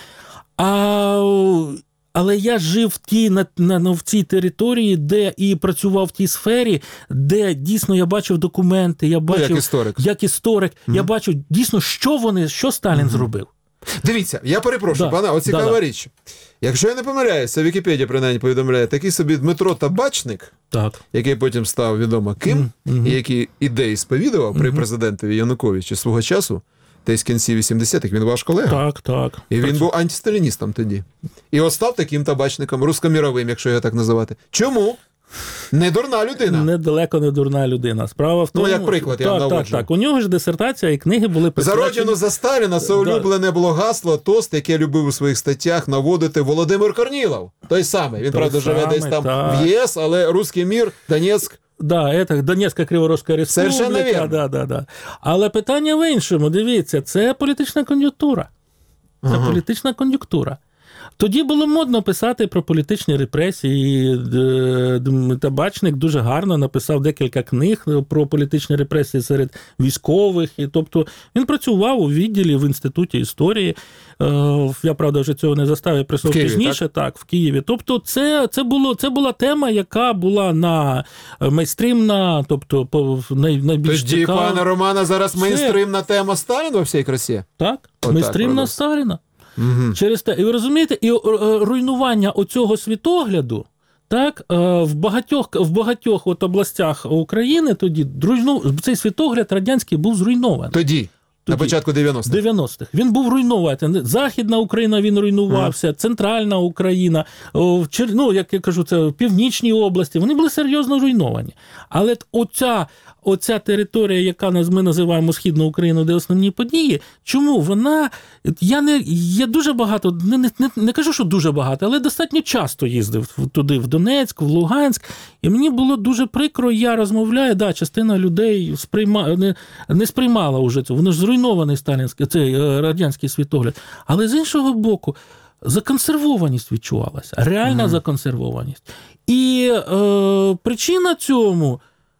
А... Але я жив в тій, на, на, в цій території, де і працював в тій сфері, де дійсно я бачив документи, я бачив, ну, як історик, як історик mm-hmm. я бачив дійсно, що вони, що Сталін mm-hmm. зробив. Дивіться, я перепрошую, да. пане, от цікава да, річ. Якщо я не помиляюся, Вікіпедія принаймні повідомляє, такий собі Дмитро Табачник, так. який потім став відомо ким, mm-hmm. і який ідеї сповідував mm-hmm. при президентові Януковичі свого часу, десь в кінці вісімдесятих, він ваш колега. Так, так. І він був антисталіністом тоді. І от став таким табачником, рускоміровим, якщо його так називати. Чому? Не дурна людина. Недалеко не дурна людина. Справа в тому... Ну, як приклад, я так, наводжу. Так, так. У нього ж дисертація і книги були присвячені... За родину, за Сталіна, це улюблене було гасло, тост, яке любив у своїх статтях наводити Володимир Корнілов. Той самий. Він, той правда, самий, живе десь там так. в ЄС, але Руський мір, Донецьк... Да, это Донецька Криворожська республіка. Да, да, да. Але питання в іншому. Дивіться, це політична кон'юнктура. Це ага. політична кон'юнктура. Тоді було модно писати про політичні репресії. Табачник дуже гарно написав декілька книг про політичні репресії серед військових. І, тобто він працював у відділі в Інституті історії. Я, правда, вже цього не застав, я прийшов пізніше, так? так, в Києві. Тобто це, це, було, це була тема, яка була на мейнстрімна, тобто най, найбільш Тоді, цікава. пане Романе, зараз мейнстрімна це... тема Сталіна во всій красі? Так, мейнстрімна Сталіна. Угу. Через те, і ви розумієте, і руйнування оцього світогляду, так, в багатьох, в багатьох от областях України тоді цей світогляд радянський був зруйнований. Тоді? Тоді, на початку дев'яностих. дев'яностих. Він був руйнований. Західна Україна, він руйнувався, ага. Центральна Україна, ну, як я кажу, це в Північній області, вони були серйозно руйновані. Але оця, оця територія, яка ми називаємо Східну Україну, де основні події, чому вона, я не, я дуже багато, не, не, не кажу, що дуже багато, але достатньо часто їздив туди, в Донецьк, в Луганськ, і мені було дуже прикро, я розмовляю, да, частина людей сприйма, не, не сприймала вже цього, воно ж зруйнований сталінський, цей радянський світогляд, але з іншого боку, законсервованість відчувалася, реальна mm-hmm. законсервованість. І е, причина цьому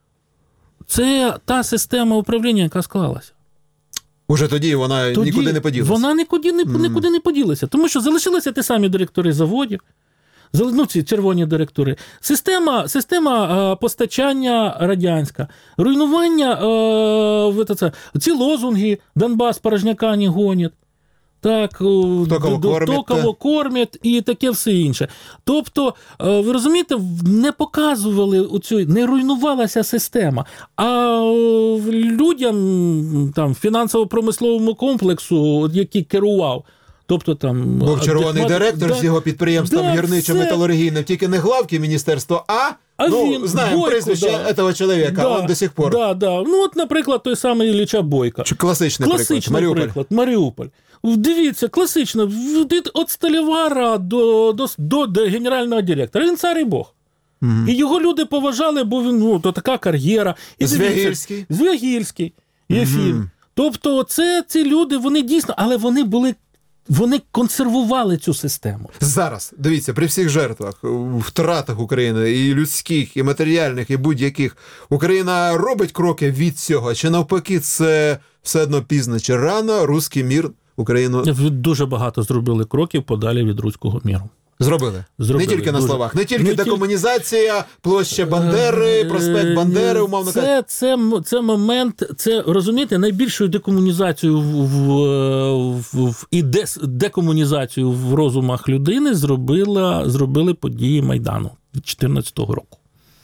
це та система управління, яка склалася. Уже тоді вона тоді нікуди не поділася. Вона нікуди не, mm. нікуди не поділася, тому що залишилися ті самі директори заводів, ну, ці червоні директори. Система, система е, постачання радянська, руйнування, е, це, ці лозунги «Донбас порожняка не гонять». Так, хто кого кормить, хто кого кормять і таке все інше. Тобто, ви розумієте, не показували оцю, не руйнувалася система, а людям там фінансово-промисловому комплексу, який керував, тобто там... Був червоний адекват... директор да, з його підприємством да, гірничо-металургійним, тільки не главки міністерства, а... А ну, він, знаємо Бойко, прізвище да. цього чоловіка, да, він до сих пор. Да, да. Ну, от, наприклад, той самий Ілліча Бойко. Чи класичний, класичний приклад. Маріуполь. приклад. Маріуполь. Дивіться, класично. Від Сталівара до, до, до, до генерального директора. Він цар і Бог. Угу. І його люди поважали, бо він, ну, то така кар'єра. І Звягільський. Звягільський. Єфім. Mm-hmm. Тобто це ці люди, вони дійсно, але вони були, вони консервували цю систему. Зараз, дивіться, при всіх жертвах, втратах України, і людських, і матеріальних, і будь-яких, Україна робить кроки від цього, чи навпаки це все одно пізно, чи рано, руський мір Україну... Дуже багато зробили кроків подалі від руського міру. Зробили. Зробили. Не тільки на Дуже. словах. Не тільки не декомунізація, тільки... площа Бандери, проспект Бандери, умовно кажучи. Це, це, це момент, це, розумієте, найбільшою декомунізацію в, в, в, і дес, декомунізацію в розумах людини зробила, зробили події Майдану від чотирнадцятого року.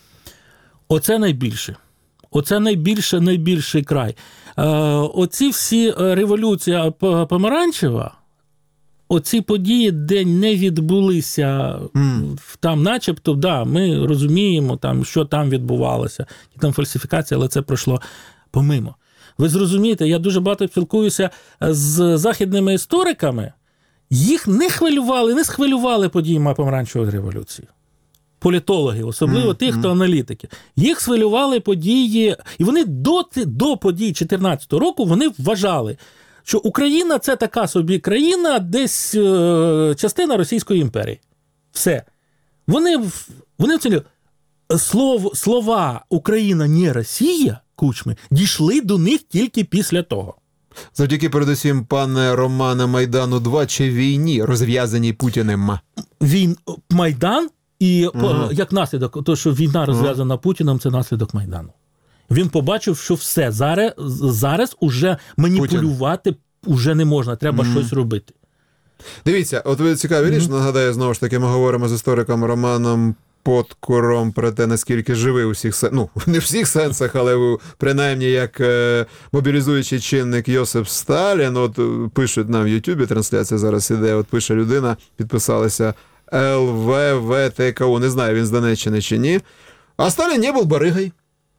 Оце найбільше. Оце найбільше, найбільший край. Оці всі революція помаранчева, оці події, де не відбулися, mm. там начебто, да, ми розуміємо, там, що там відбувалося, і там фальсифікація, але це пройшло помимо. Ви зрозумієте, я дуже багато спілкуюся з західними істориками, їх не хвилювали, не схвилювали події помаранчевої революції. Політологи, особливо mm. тих, хто аналітики. Їх схвилювали події, і вони до, до подій чотирнадцятого року вони вважали, що Україна – це така собі країна, десь е, частина Російської імперії. Все. Вони, вони оцінюють. Слов, слова «Україна не Росія» Кучми дійшли до них тільки після того. Завдяки, передусім, пане Романе, Майдану два чи війні, розв'язаній Путіним? Він, Майдан і угу. як наслідок, то, що війна розв'язана угу. Путіним, це наслідок Майдану. Він побачив, що все, зараз, зараз уже маніпулювати Путін. Уже не можна, треба mm. щось робити. Дивіться, от ви цікаві річ, mm. нагадаю, знову ж таки, ми говоримо з істориком Романом Подкором про те, наскільки живий у всіх сенсах, ну, не в всіх сенсах, але принаймні як е, мобілізуючий чинник Йосип Сталін. От пишуть нам в Ютубі, трансляція зараз іде, от пише людина, підписалася Ел Ве Ве Те Ка У, не знаю, він з Донеччини чи ні. А Сталін не був баригой.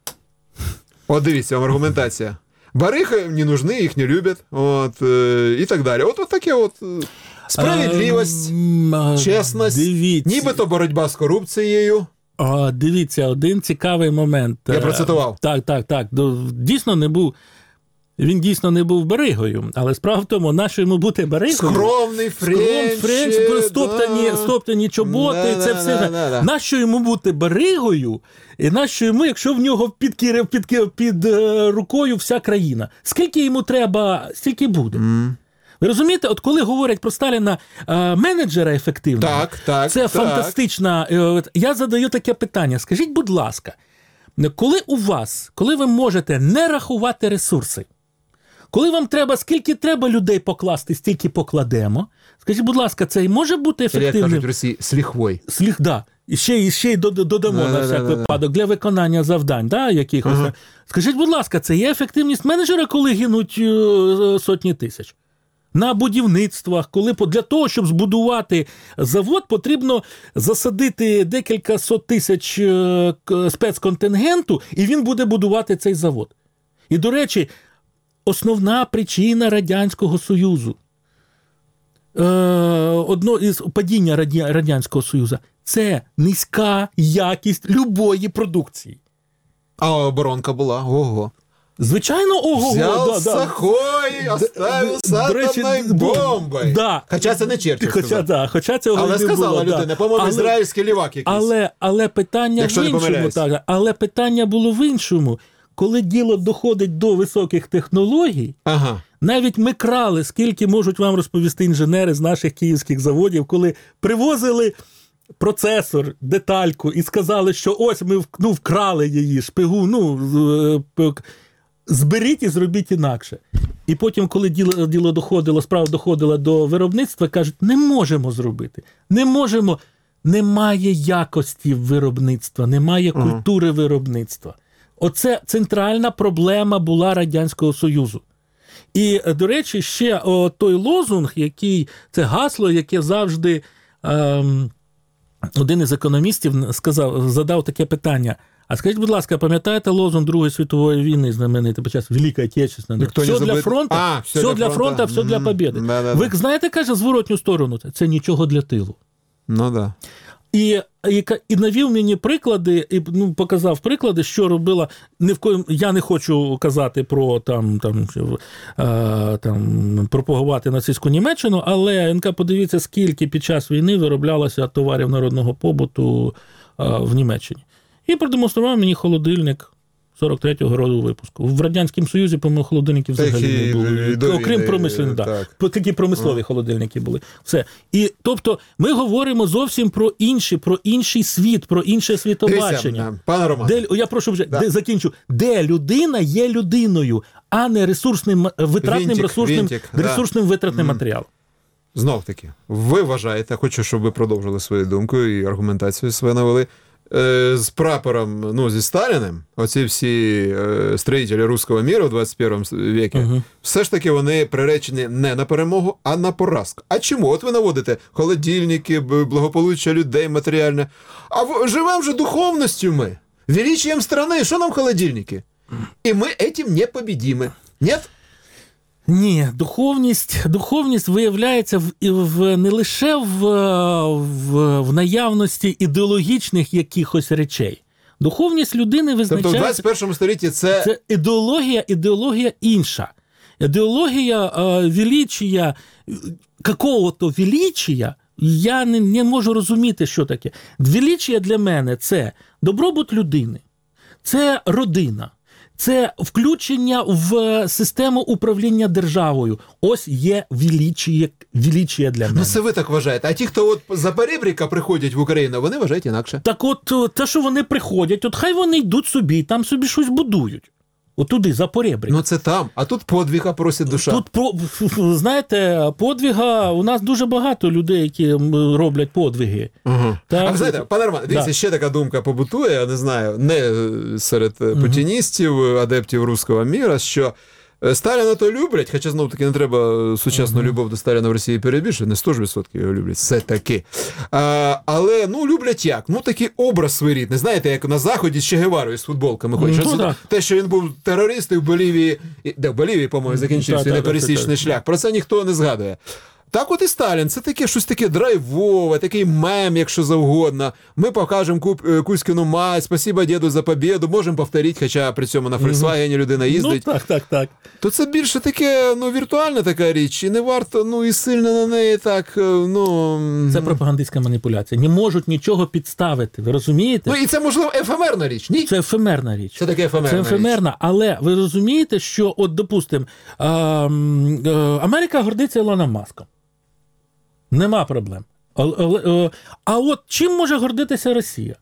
От дивіться, вам аргументація. Барихи не нужны, їх не люблять, от, е, і так далі. От, от таке от справедливість, а, чесність, дивіться. Нібито боротьба з корупцією. А, дивіться, один цікавий момент. Я процитував. Так, так, так. Дійсно не був, він дійсно не був баригою, але справа в тому, нащо йому бути баригою? Скромний френч. Френч, стоптані, да. стоптані чоботи, да, це да, все. Да, да, да. Нащо йому бути баригою? І нащо йому, якщо в нього під, під, під, під рукою вся країна? Скільки йому треба, стільки буде. Mm. Ви розумієте, от коли говорять про Сталіна е, менеджера ефективного, так, так, це так. фантастична... Е, я задаю таке питання. Скажіть, будь ласка, коли у вас, коли ви можете не рахувати ресурси, коли вам треба, скільки треба людей покласти, стільки покладемо, скажіть, будь ласка, це може бути ефективним? Як кажуть в Росії, з ліхвой. З ліх, да. І ще, і ще й додамо да, на да, всяк да, випадок, да. для виконання завдань, да, якихось. Ага. Скажіть, будь ласка, це є ефективність менеджера, коли гинуть е, сотні тисяч? На будівництвах, коли для того, щоб збудувати завод, потрібно засадити декілька сот тисяч е, спецконтингенту, і він буде будувати цей завод. І, до речі, основна причина Радянського Союзу, е, одно із падіння Раді, Радянського Союзу, це низька якість любої продукції. А оборонка була, ого. Звичайно, ого-го. Взяв да, Сахой, да. оставив з атомною бомбою. Да. Хоча це не Черчилль Хоча, сказав. Да, хоча цього але не сказала було, людина, да. по-моєму, але, ізраїльський лівак якийсь. Але, але питання Якщо в іншому. Так, але питання було в іншому. Коли діло доходить до високих технологій, ага. навіть ми крали, скільки можуть вам розповісти інженери з наших київських заводів, коли привозили процесор, детальку і сказали, що ось ми ну, вкрали її, шпигу, ну, зберіть і зробіть інакше. І потім, коли діло, діло доходило, справа доходила до виробництва, кажуть, не можемо зробити, не можемо, немає якості виробництва, немає культури ага. виробництва. Оце центральна проблема була Радянського Союзу. І, до речі, ще о, той лозунг, який, це гасло, яке завжди ем, один із економістів сказав, задав таке питання. А скажіть, будь ласка, пам'ятаєте лозунг Другої світової війни, знаменитий, під час Великої Отечественної? Все для фронту, а, все, все для фронту, все для побєди. Да, да, Ви знаєте, каже, зворотню сторону, це нічого для тилу. Ну, да. І і, і навів мені приклади, і ну, показав приклади, що робила, ні в коїм, я не хочу казати про там, там, а, там пропагувати нацистську Німеччину, але ен ка подивіться, скільки під час війни вироблялося товарів народного побуту а, в Німеччині. І продемонстрував мені холодильник сорок третього року випуску. В Радянському Союзі, по-моєму, холодильників взагалі не було. Окрім промислових, так. Такі промислові а. холодильники були. Все. І, тобто, ми говоримо зовсім про інші, про інший світ, про інше світобачення. Пане Роман. Де, я прошу вже, да. де, закінчу. Де людина є людиною, а не ресурсним, витратним, вінтик, ресурсним, вінтик, ресурсним да. витратним mm. матеріалом. Знов таки, ви вважаєте, хочу, щоб ви продовжили свою думку і аргументацію свою навели, з прапором, ну, зі Сталіним, оці всі е, строїтелі руського міру в двадцять першому віці, uh-huh. все ж таки вони приречені не на перемогу, а на поразку. А чому? От ви наводите холодильники, благополуччя людей, матеріальне. А в, живемо же духовністю ми, величием страни, що нам холодильники? І ми этим не победимо. Нет? Ні, духовність, духовність виявляється в, в, не лише в, в, в наявності ідеологічних якихось речей. Духовність людини визначається... Тобто в двадцять першому столітті це... Це ідеологія, ідеологія інша. Ідеологія е, величия, какого-то величия, я не, не можу розуміти, що таке. Величия для мене – це добробут людини, це родина. Це включення в систему управління державою. Ось є величіє, величіє для мене. Ну це ви так вважаєте. А ті, хто от за перебріка приходять в Україну, вони вважають інакше. Так от те, що вони приходять, от хай вони йдуть собі, там собі щось будують. Отуди, за поребрик. Ну це там, а тут подвіга просить душа. Тут, знаєте, подвіга, у нас дуже багато людей, які роблять подвиги. Угу. Так, а ви знаєте, пане Роман, дивіться, да. ще така думка побутує, я не знаю, не серед угу. путіністів, адептів руського міра, що Сталіна то люблять, хоча, знов-таки, не треба сучасну uh-huh. любов до Сталіна в Росії перебільшити, не сто відсотків його люблять, все-таки. А, але, ну, люблять як? Ну, такий образ своєрідний. Знаєте, як на Заході з Че Геварою з футболками ходять. Uh-huh. Що, те, що він був терорист і в Болівії, де в Болівії, по-моєму, закінчився uh-huh. непересічний шлях. Про це ніхто не згадує. Так от і Сталін, це таке щось таке драйвове, такий мем, якщо завгодно. Ми покажемо Кузькину мать, спасибо діду за побіду, можемо повторити, хоча при цьому на Фольксвагені людина їздить. Ну так, так, так. То це більше таке, ну, віртуальна така річ, і не варто, ну, і сильно на неї так, ну... Це пропагандистська маніпуляція. Не можуть нічого підставити, ви розумієте? Ну, і це, можливо, ефемерна річ, ні? Це ефемерна річ. Це таке ефемерна річ. Це ефемерна, річ. Але ви розумієте, що, от, допустимо, Америка гордиться Ілоном Маском. Нема проблем. А, а, а от чим може гордитися Росія?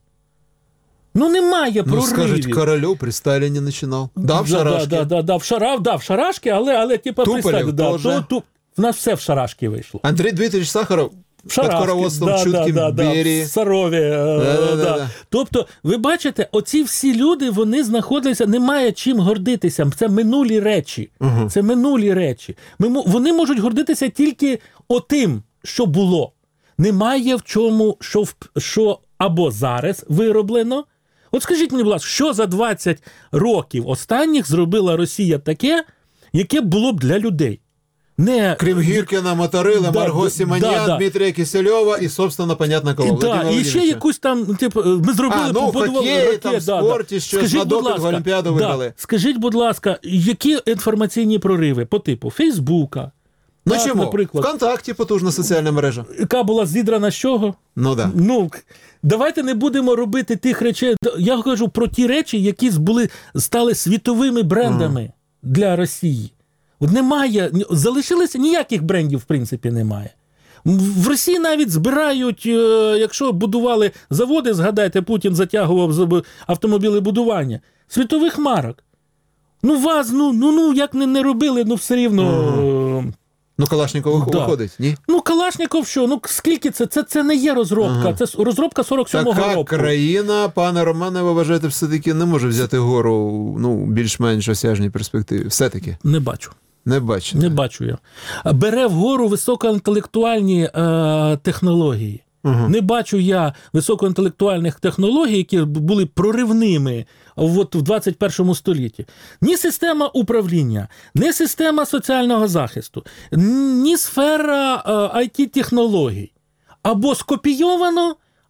Ну, немає проривів. Ну, скажуть, Корольов при Сталіні починав. Дав да, шарашки. Да, да, да, в шарав, да, в шарашки, але, але типа, при Сталіні. Да, то, то, в нас все в шарашки вийшло. Андрій Дмитрович Сахаров під короводством да, чутким да, да, Берії. В Сарові. Да, да, да. Да. Тобто, ви бачите, оці всі люди, вони знаходилися, немає чим гордитися. Це минулі речі. Угу. Це минулі речі. Ми, вони можуть гордитися тільки отим, що було. Немає в чому, що, що або зараз вироблено. От скажіть мені, будь ласка, що за двадцять років останніх зробила Росія таке, яке було б для людей? Не... Крім Гіркіна, Моторила, да, Марго Сіманян, да, да. Дмитрія Кисельова і, собственно, понятно, кого. Да, і ще якусь там, типу, ми зробили... А, ну, в хокеї, там, в спорті, да, щось на допінг в Олімпіаду виграли. Да, скажіть, будь ласка, які інформаційні прориви по типу Фейсбука? Ну так, чому? Наприклад, ВКонтакті потужна соціальна мережа. Яка була зідрана з чого? Ну, да. Ну, давайте не будемо робити тих речей. Я кажу про ті речі, які були, стали світовими брендами mm. для Росії. От немає, залишилося ніяких брендів, в принципі, немає. В Росії навіть збирають, якщо будували заводи, згадайте, Путін затягував автомобілебудування, світових марок. Ну, вас, ну, ну, ну як не, не робили, ну, все рівно... Mm. Ну, Калашніков да. виходить, ні? Ну, Калашніков що? Ну, скільки це? Це, це не є розробка. Ага. Це розробка сорок сьомого року. Така країна, пане Романе, ви вважаєте, все-таки не може взяти гору, ну, більш-менш осяжній перспективі? Все-таки? Не бачу. Не бачу. Не бачу я. Бере вгору високоінтелектуальні е, технології. Угу. Не бачу я високоінтелектуальних технологій, які були проривними от в двадцять першому столітті. Ні система управління, ні система соціального захисту, ні сфера е, ай ті-технологій. Або скопійовано,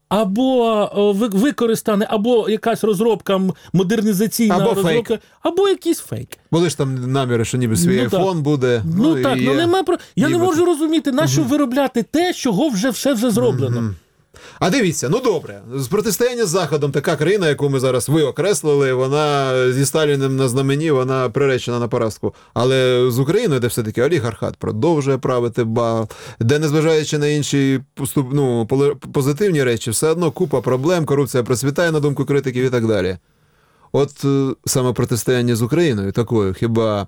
або використане, або якась розробка модернізаційна або розробка, фейк. або якийсь фейк. Були ж там наміри, що ніби свій ну, айфон так. буде. Ну, ну так, ну нема про. Я ніби... не можу розуміти, на що угу. виробляти те, чого вже все вже зроблено. Угу. А дивіться, ну добре, з протистояння з Заходом, така країна, яку ми зараз ви окреслили, вона зі Сталіним на знамені, вона приречена на поразку. Але з Україною, де все-таки олігархат продовжує правити, ба, де, незважаючи на інші поступ, ну, позитивні речі, все одно купа проблем, корупція процвітає, на думку критиків і так далі. От саме протистояння з Україною такою, хіба...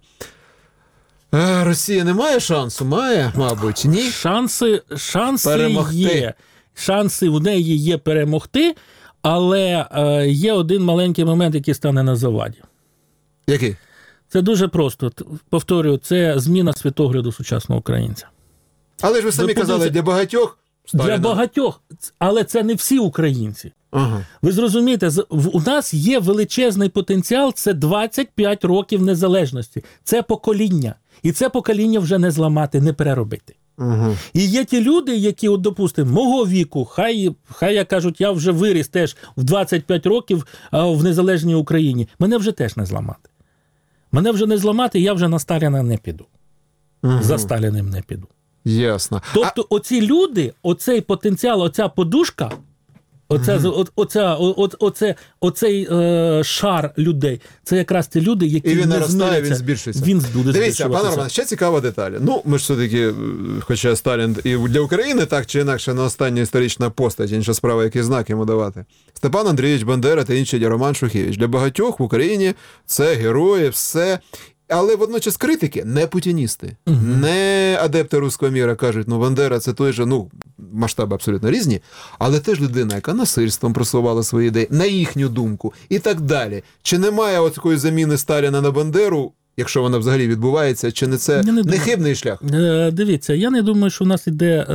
Росія не має шансу? Має, мабуть, ні? Шанси, шанси перемогти. Є. Шанси у неї є перемогти, але е, є один маленький момент, який стане на заваді. Який? Це дуже просто. Повторюю, це зміна світогляду сучасного українця. Але ж ви самі ви казали, для багатьох Сталіна. Для багатьох, але це не всі українці. Ага. Ви зрозумієте, у нас є величезний потенціал, це двадцять п'ять років незалежності. Це покоління. І це покоління вже не зламати, не переробити. Угу. І є ті люди, які, от, допустимо, мого віку, хай, хай, як кажуть, я вже виріс теж в двадцять п'ять років в незалежній Україні. Мене вже теж не зламати. Мене вже не зламати, я вже на Сталіна не піду. Угу. За Сталіним не піду. Ясно. Тобто а... оці люди, оцей потенціал, оця подушка, Оця, mm-hmm. о, оця, о, оце, оцей е, шар людей, це якраз ті люди, які і він не наростає, змиряться. Він збільшується. Він буде Дивіться, пане Романе, ще цікава деталь. Ну, ми ж все-таки, хоча Сталін і для України так чи інакше не остання історична постать, інша справа, які знаки йому давати. Степан Андрійович Бандера та інший Роман Шухевич. Для багатьох в Україні це герої, все. Але водночас критики не путіністи, угу. не адепти руського міра кажуть, ну Бандера це той же, ну, масштаби абсолютно різні, але теж людина, яка насильством просувала свої ідеї, на їхню думку і так далі. Чи немає от такої заміни Сталіна на Бандеру, якщо вона взагалі відбувається, чи не це не, не хибний шлях? Е, дивіться, я не думаю, що в нас іде е,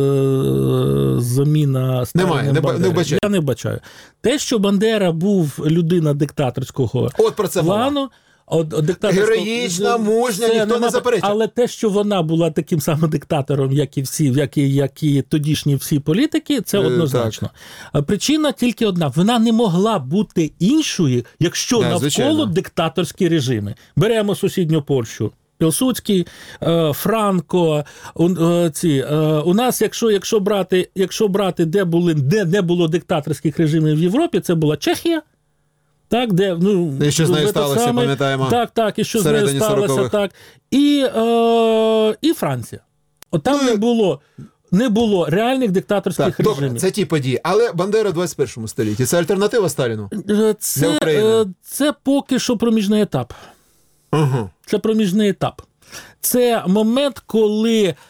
заміна Сталіна. Немає, не, не вбачаю. Я не вбачаю. Те, що Бандера був людина диктаторського от про це плану, мова. От, героїчна, мужня, ніхто нема... не заперечує. Але те, що вона була таким самим диктатором, як і всі, як і, як і тодішні всі політики, це однозначно. Так. Причина тільки одна. Вона не могла бути іншою, якщо да, навколо звичайно. Диктаторські режими. Беремо сусідню Польщу. Пілсудський, Франко, ці, у нас, якщо, якщо, брати, якщо брати, де, були, де не було диктаторських режимів в Європі, це була Чехія. Так, де, ну, і що з нею сталося, саме, пам'ятаємо. Так, так, і що з нею сталося, так. І, е, і Франція. От там ну, не було, не було реальних диктаторських так, режимів. Добре, це ті події. Але Бандера в двадцять першому столітті. Це альтернатива Сталіну? Це, для України? Це поки що проміжний етап. Угу. Це проміжний етап. Це момент, коли е,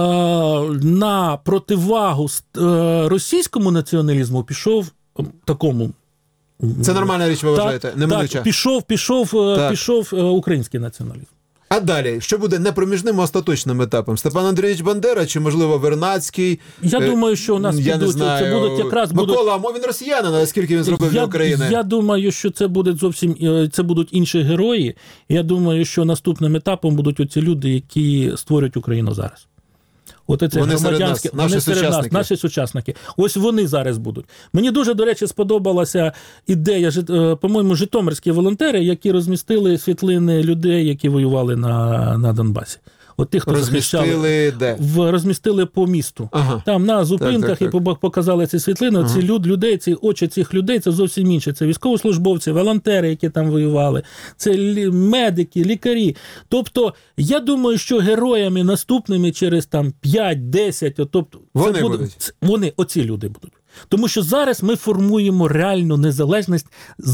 на противагу е, російському націоналізму пішов такому. Це нормальна річ, ви вважаєте? Так, так, пішов, пішов, так. пішов український націоналізм. А далі, що буде не проміжним, а остаточним етапом? Степан Андрійович Бандера чи, можливо, Вернадський? Я е, думаю, що у нас я підуть, не знаю, це будуть якраз... Микола, будуть... він росіянин, наскільки він зробив я, для України? Я думаю, що це буде зовсім, це будуть інші герої. Я думаю, що наступним етапом будуть оці люди, які створюють Україну зараз. От оце вони серед нас, наші вони серед сучасники. Нас, наші сучасники. Ось вони зараз будуть. Мені дуже, до речі, сподобалася ідея, по-моєму, житомирські волонтери, які розмістили світлини людей, які воювали на, на Донбасі. От тих, хто розмістили де? В, розмістили по місту. Ага. Там на зупинках так, так, так. І показали ці світлини. Ага. Ці люд, людей, ці очі цих людей, це зовсім інше. Це військовослужбовці, волонтери, які там воювали. Це лі, медики, лікарі. Тобто, я думаю, що героями наступними через там п'ять-десять, тобто, вони будуть, будуть. Вони, оці люди будуть. Тому що зараз ми формуємо реальну незалежність,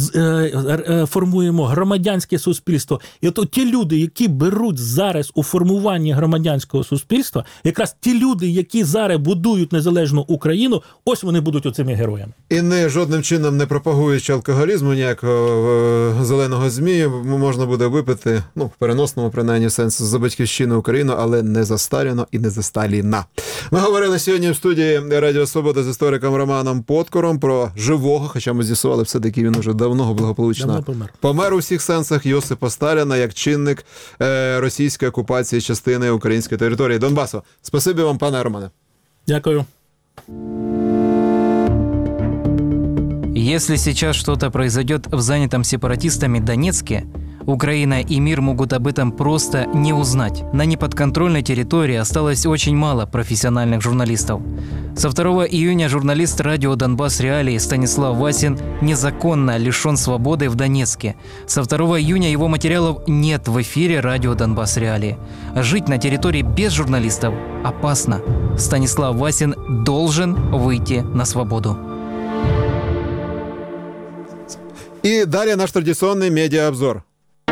формуємо громадянське суспільство. І от ті люди, які беруть зараз у формуванні громадянського суспільства, якраз ті люди, які зараз будують незалежну Україну, ось вони будуть оцими героями. І не жодним чином не пропагуючи алкоголізму, ніякого зеленого змію, можна буде випити, ну, в переносному, принаймні, сенсу, за батьківщину Україну, але не за Сталіна і не за Сталіна. Ми говорили сьогодні в студії Радіо Свобода з істориком Романом Подкором про живого, хоча ми з'ясували, все-таки він уже давно благополучно давно помер. помер у всіх сенсах Йосипа Сталіна як чинник е, російської окупації частини української території Донбасу. Спасибі вам, пане Романе. Дякую. Если сейчас что-то произойдет в занятом сепаратистами Донецке, Украина и мир могут об этом просто не узнать. На неподконтрольной территории осталось очень мало профессиональных журналистов. Со второго июня журналист радио «Донбасс Реалии» Станислав Васин незаконно лишен свободы в Донецке. Со второго июня его материалов нет в эфире радио «Донбасс Реалии». Жить на территории без журналистов опасно. Станислав Васин должен выйти на свободу. И далее наш традиционный медиаобзор.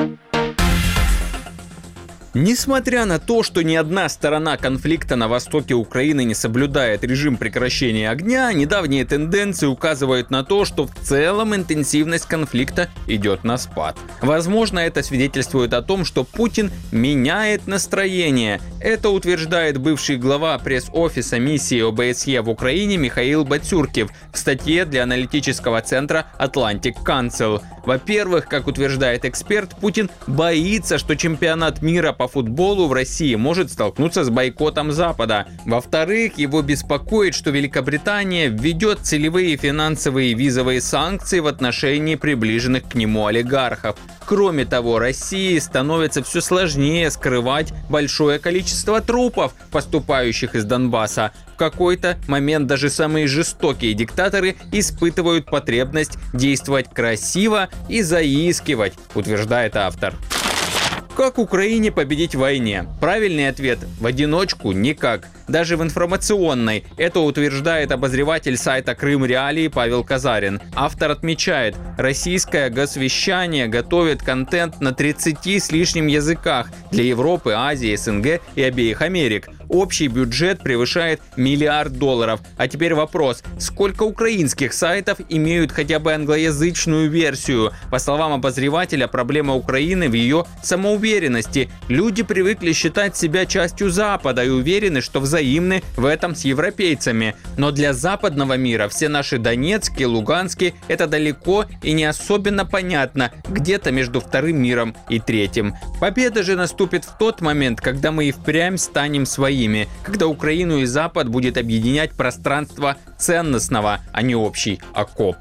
Несмотря на то, что ни одна сторона конфликта на востоке Украины не соблюдает режим прекращения огня, недавние тенденции указывают на то, что в целом интенсивность конфликта идет на спад. Возможно, это свидетельствует о том, что Путин меняет настроение. Это утверждает бывший глава пресс-офиса миссии ОБСЕ в Украине Михаил Бацюркев в статье для аналитического центра Atlantic Council. Во-первых, как утверждает эксперт, Путин боится, что чемпионат мира по футболу в России может столкнуться с бойкотом Запада. Во-вторых, его беспокоит, что Великобритания введет целевые финансовые и визовые санкции в отношении приближенных к нему олигархов. Кроме того, России становится все сложнее скрывать большое количество трупов, поступающих из Донбасса. В какой-то момент даже самые жестокие диктаторы испытывают потребность действовать красиво и заискивать, утверждает автор. Как Украине победить в войне? Правильный ответ – в одиночку никак. Даже в информационной. Это утверждает обозреватель сайта Крым Реалии Павел Казарин. Автор отмечает, российское госвещание готовит контент на тридцати с лишним языках для Европы, Азии, СНГ и обеих Америк. Общий бюджет превышает миллиард долларов. А теперь вопрос, сколько украинских сайтов имеют хотя бы англоязычную версию? По словам обозревателя, проблема Украины в ее самоуверенности. Люди привыкли считать себя частью Запада и уверены, что взаимны в этом с европейцами. Но для западного мира все наши донецкие, луганские – это далеко и не особенно понятно, где-то между вторым миром и третьим. Победа же наступит в тот момент, когда мы и впрямь станем своими, когда Украину и Запад будет объединять пространство ценностного, а не общий окоп.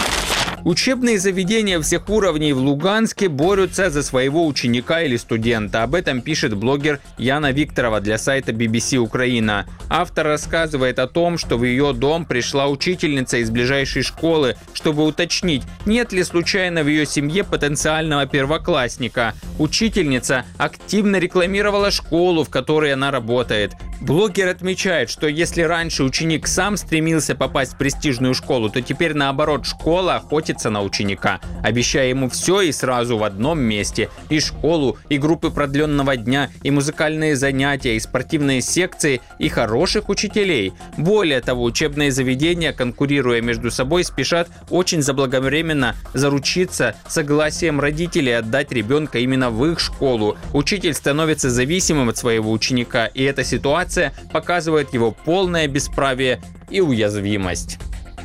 Учебные заведения всех уровней в Луганске борются за своего ученика или студента. Об этом пишет блогер Яна Викторова для сайта би би си Украина. Автор рассказывает о том, что в ее дом пришла учительница из ближайшей школы, чтобы уточнить, нет ли случайно в ее семье потенциального первоклассника. Учительница активно рекламировала школу, в которой она работает. Блогер отмечает, что если раньше ученик сам стремился попасть в престижную школу, то теперь наоборот школа охотится на ученика, обещая ему все и сразу в одном месте. И школу, и группы продленного дня, и музыкальные занятия, и спортивные секции, и хороших учителей. Более того, учебные заведения, конкурируя между собой, спешат очень заблаговременно заручиться согласием родителей отдать ребенка именно в их школу. Учитель становится зависимым от своего ученика, и эта ситуация показывает его полное бесправие и уязвимость.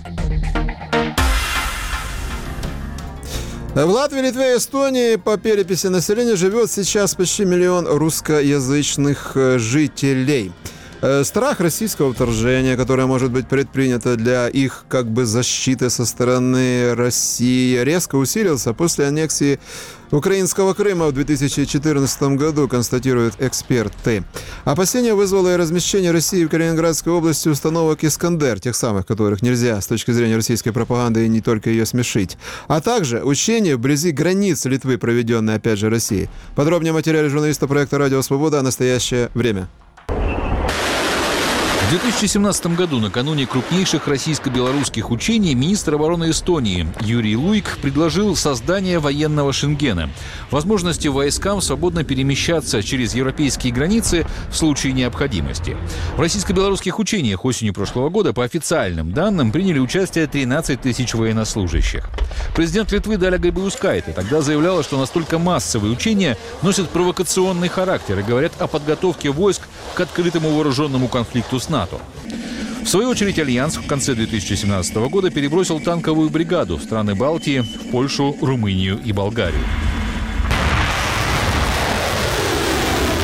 В Латвии, Литве и Эстонии по переписи населения живет сейчас почти миллион русскоязычных жителей. Страх российского вторжения, которое может быть предпринято для их как бы защиты со стороны России, резко усилился после аннексии украинского Крыма в две тысячи четырнадцатом году, констатируют эксперты. Опасения вызвало и размещение России в Калининградской области установок «Искандер», тех самых, которых нельзя с точки зрения российской пропаганды и не только ее смешить, а также учения вблизи границ Литвы, проведенные опять же Россией. Подробнее в материале журналиста проекта «Радио Свобода. Настоящее время». В две тысячи семнадцатом году, накануне крупнейших российско-белорусских учений, министр обороны Эстонии Юрий Луик предложил создание военного Шенгена, возможности войскам свободно перемещаться через европейские границы в случае необходимости. В российско-белорусских учениях осенью прошлого года, по официальным данным, приняли участие тринадцать тысяч военнослужащих. Президент Литвы Даля Грибаускайте тогда заявляла, что настолько массовые учения носят провокационный характер и говорят о подготовке войск к открытому вооруженному конфликту с НАТО. В свою очередь, Альянс в конце две тысячи семнадцатого года перебросил танковую бригаду в страны Балтии, в Польшу, Румынию и Болгарию.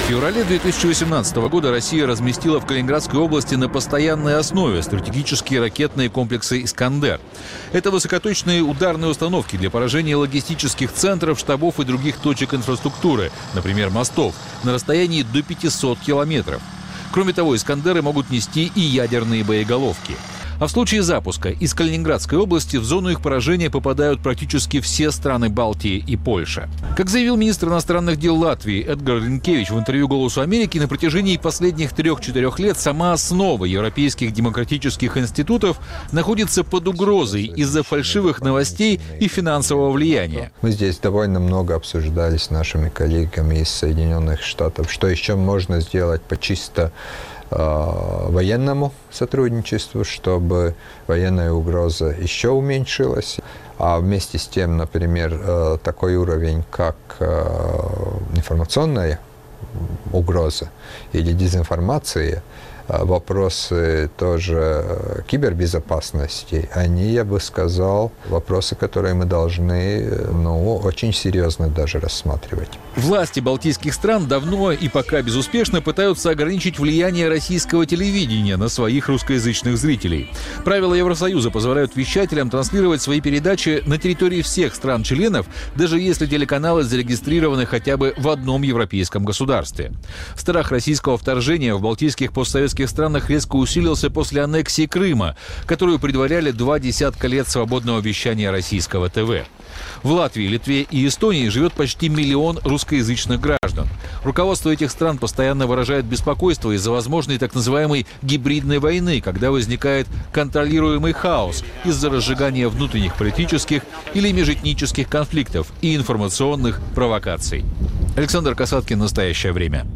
В феврале две тысячи восемнадцатого года Россия разместила в Калининградской области на постоянной основе стратегические ракетные комплексы «Искандер». Это высокоточные ударные установки для поражения логистических центров, штабов и других точек инфраструктуры, например, мостов, на расстоянии до пятисот километров. Кроме того, «Искандеры» могут нести и ядерные боеголовки. А в случае запуска из Калининградской области в зону их поражения попадают практически все страны Балтии и Польша. Как заявил министр иностранных дел Латвии Эдгар Ринкевич в интервью «Голосу Америки», на протяжении последних трех-четырех лет сама основа европейских демократических институтов находится под угрозой из-за фальшивых новостей и финансового влияния. Мы здесь довольно много обсуждали с нашими коллегами из Соединенных Штатов, что еще можно сделать по чисто военному сотрудничеству, чтобы военная угроза еще уменьшилась. А вместе с тем, например, такой уровень, как информационная угроза или дезинформация, вопросы тоже кибербезопасности, они, я бы сказал, вопросы, которые мы должны, ну, очень серьезно даже рассматривать. Власти балтийских стран давно и пока безуспешно пытаются ограничить влияние российского телевидения на своих русскоязычных зрителей. Правила Евросоюза позволяют вещателям транслировать свои передачи на территории всех стран-членов, даже если телеканалы зарегистрированы хотя бы в одном европейском государстве. Страх российского вторжения в балтийских постсоветских В странах резко усилился после аннексии Крыма, которую предваряли два десятка лет свободного вещания российского ТВ. В Латвии, Литве и Эстонии живет почти миллион русскоязычных граждан. Руководство этих стран постоянно выражает беспокойство из-за возможной так называемой гибридной войны, когда возникает контролируемый хаос из-за разжигания внутренних политических или межэтнических конфликтов и информационных провокаций. Александр Касаткин, «Настоящее время».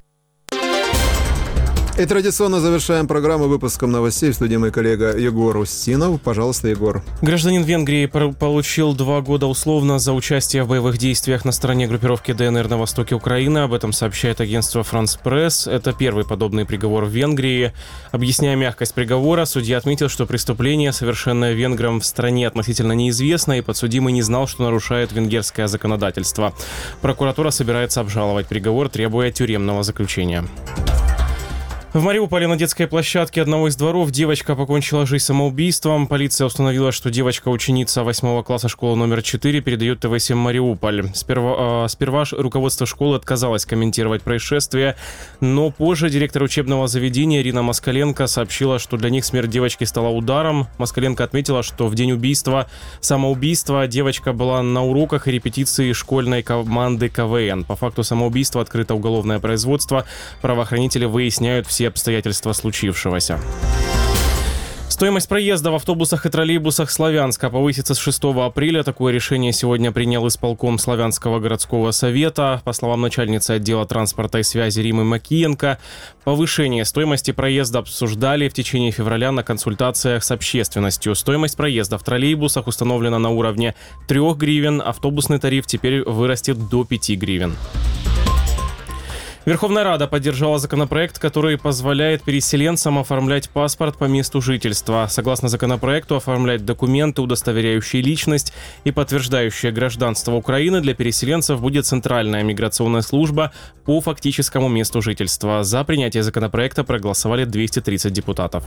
И традиционно завершаем программу выпуском новостей. В студии мой коллега Егор Устинов. Пожалуйста, Егор. Гражданин Венгрии получил два года условно за участие в боевых действиях на стороне группировки ДНР на востоке Украины. Об этом сообщает агентство France Press. Это первый подобный приговор в Венгрии. Объясняя мягкость приговора, судья отметил, что преступление, совершенное венгром в стране, относительно неизвестно, и подсудимый не знал, что нарушает венгерское законодательство. Прокуратура собирается обжаловать приговор, требуя тюремного заключения. В Мариуполе на детской площадке одного из дворов девочка покончила жизнь самоубийством. Полиция установила, что девочка, ученица восьмого класса школы номер четыре, передает тэ вэ семь Мариуполь. Сперва, э, сперва руководство школы отказалось комментировать происшествие, но позже директор учебного заведения Ирина Москаленко сообщила, что для них смерть девочки стала ударом. Москаленко отметила, что в день убийства, самоубийства девочка была на уроках и репетиции школьной команды ка вэ эн. По факту самоубийства открыто уголовное производство. Правоохранители выясняют все обстоятельства случившегося. Стоимость проезда в автобусах и троллейбусах Славянска повысится с шестого апреля. Такое решение сегодня принял исполком Славянского городского совета. По словам начальницы отдела транспорта и связи Римы Макиенко, повышение стоимости проезда обсуждали в течение февраля на консультациях с общественностью. Стоимость проезда в троллейбусах установлена на уровне трех гривен. Автобусный тариф теперь вырастет до пяти гривен. Верховная Рада поддержала законопроект, который позволяет переселенцам оформлять паспорт по месту жительства. Согласно законопроекту, оформлять документы, удостоверяющие личность и подтверждающие гражданство Украины, для переселенцев будет Центральная миграционная служба по фактическому месту жительства. За принятие законопроекта проголосовали двести тридцать депутатов.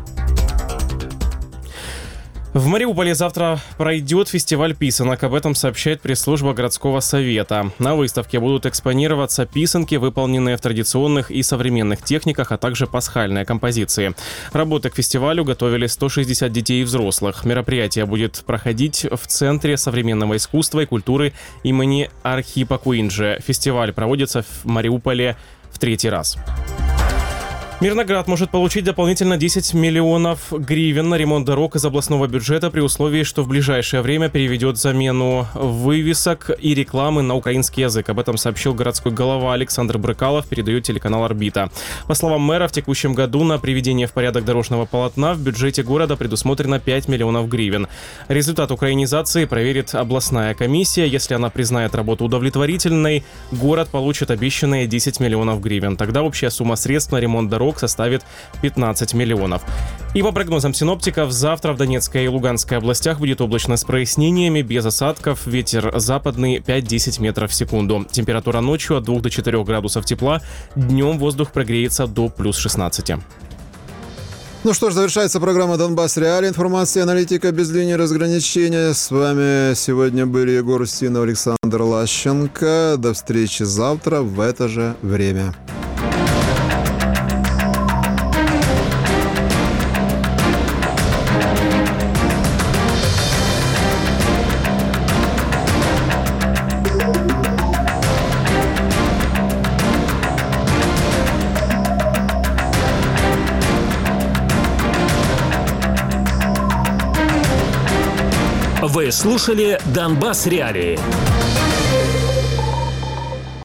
В Мариуполе завтра пройдет фестиваль писанок. Об этом сообщает пресс-служба городского совета. На выставке будут экспонироваться писанки, выполненные в традиционных и современных техниках, а также пасхальные композиции. Работы к фестивалю готовили сто шестьдесят детей и взрослых. Мероприятие будет проходить в Центре современного искусства и культуры имени Архипа Куинджи. Фестиваль проводится в Мариуполе в третий раз. Мирноград может получить дополнительно десять миллионов гривен на ремонт дорог из областного бюджета при условии, что в ближайшее время переведет замену вывесок и рекламы на украинский язык. Об этом сообщил городской голова Александр Брыкалов, передает телеканал «Орбита». По словам мэра, в текущем году на приведение в порядок дорожного полотна в бюджете города предусмотрено пять миллионов гривен. Результат украинизации проверит областная комиссия. Если она признает работу удовлетворительной, город получит обещанные десять миллионов гривен. Тогда общая сумма средств на ремонт дорог дорог составит пятнадцать миллионов. И по прогнозам синоптиков, завтра в Донецкой и Луганской областях будет облачно с прояснениями, без осадков, ветер западный пять-десять метров в секунду. Температура ночью от двух до четырёх градусов тепла, днем воздух прогреется до плюс шестнадцати. Ну что ж, завершается программа «Донбасс Реалии». Информация аналитика без линии разграничения. С вами сегодня были Егор Устинов, Александр Лащенко. До встречи завтра в это же время. Вы слушали «Донбасс Реалии».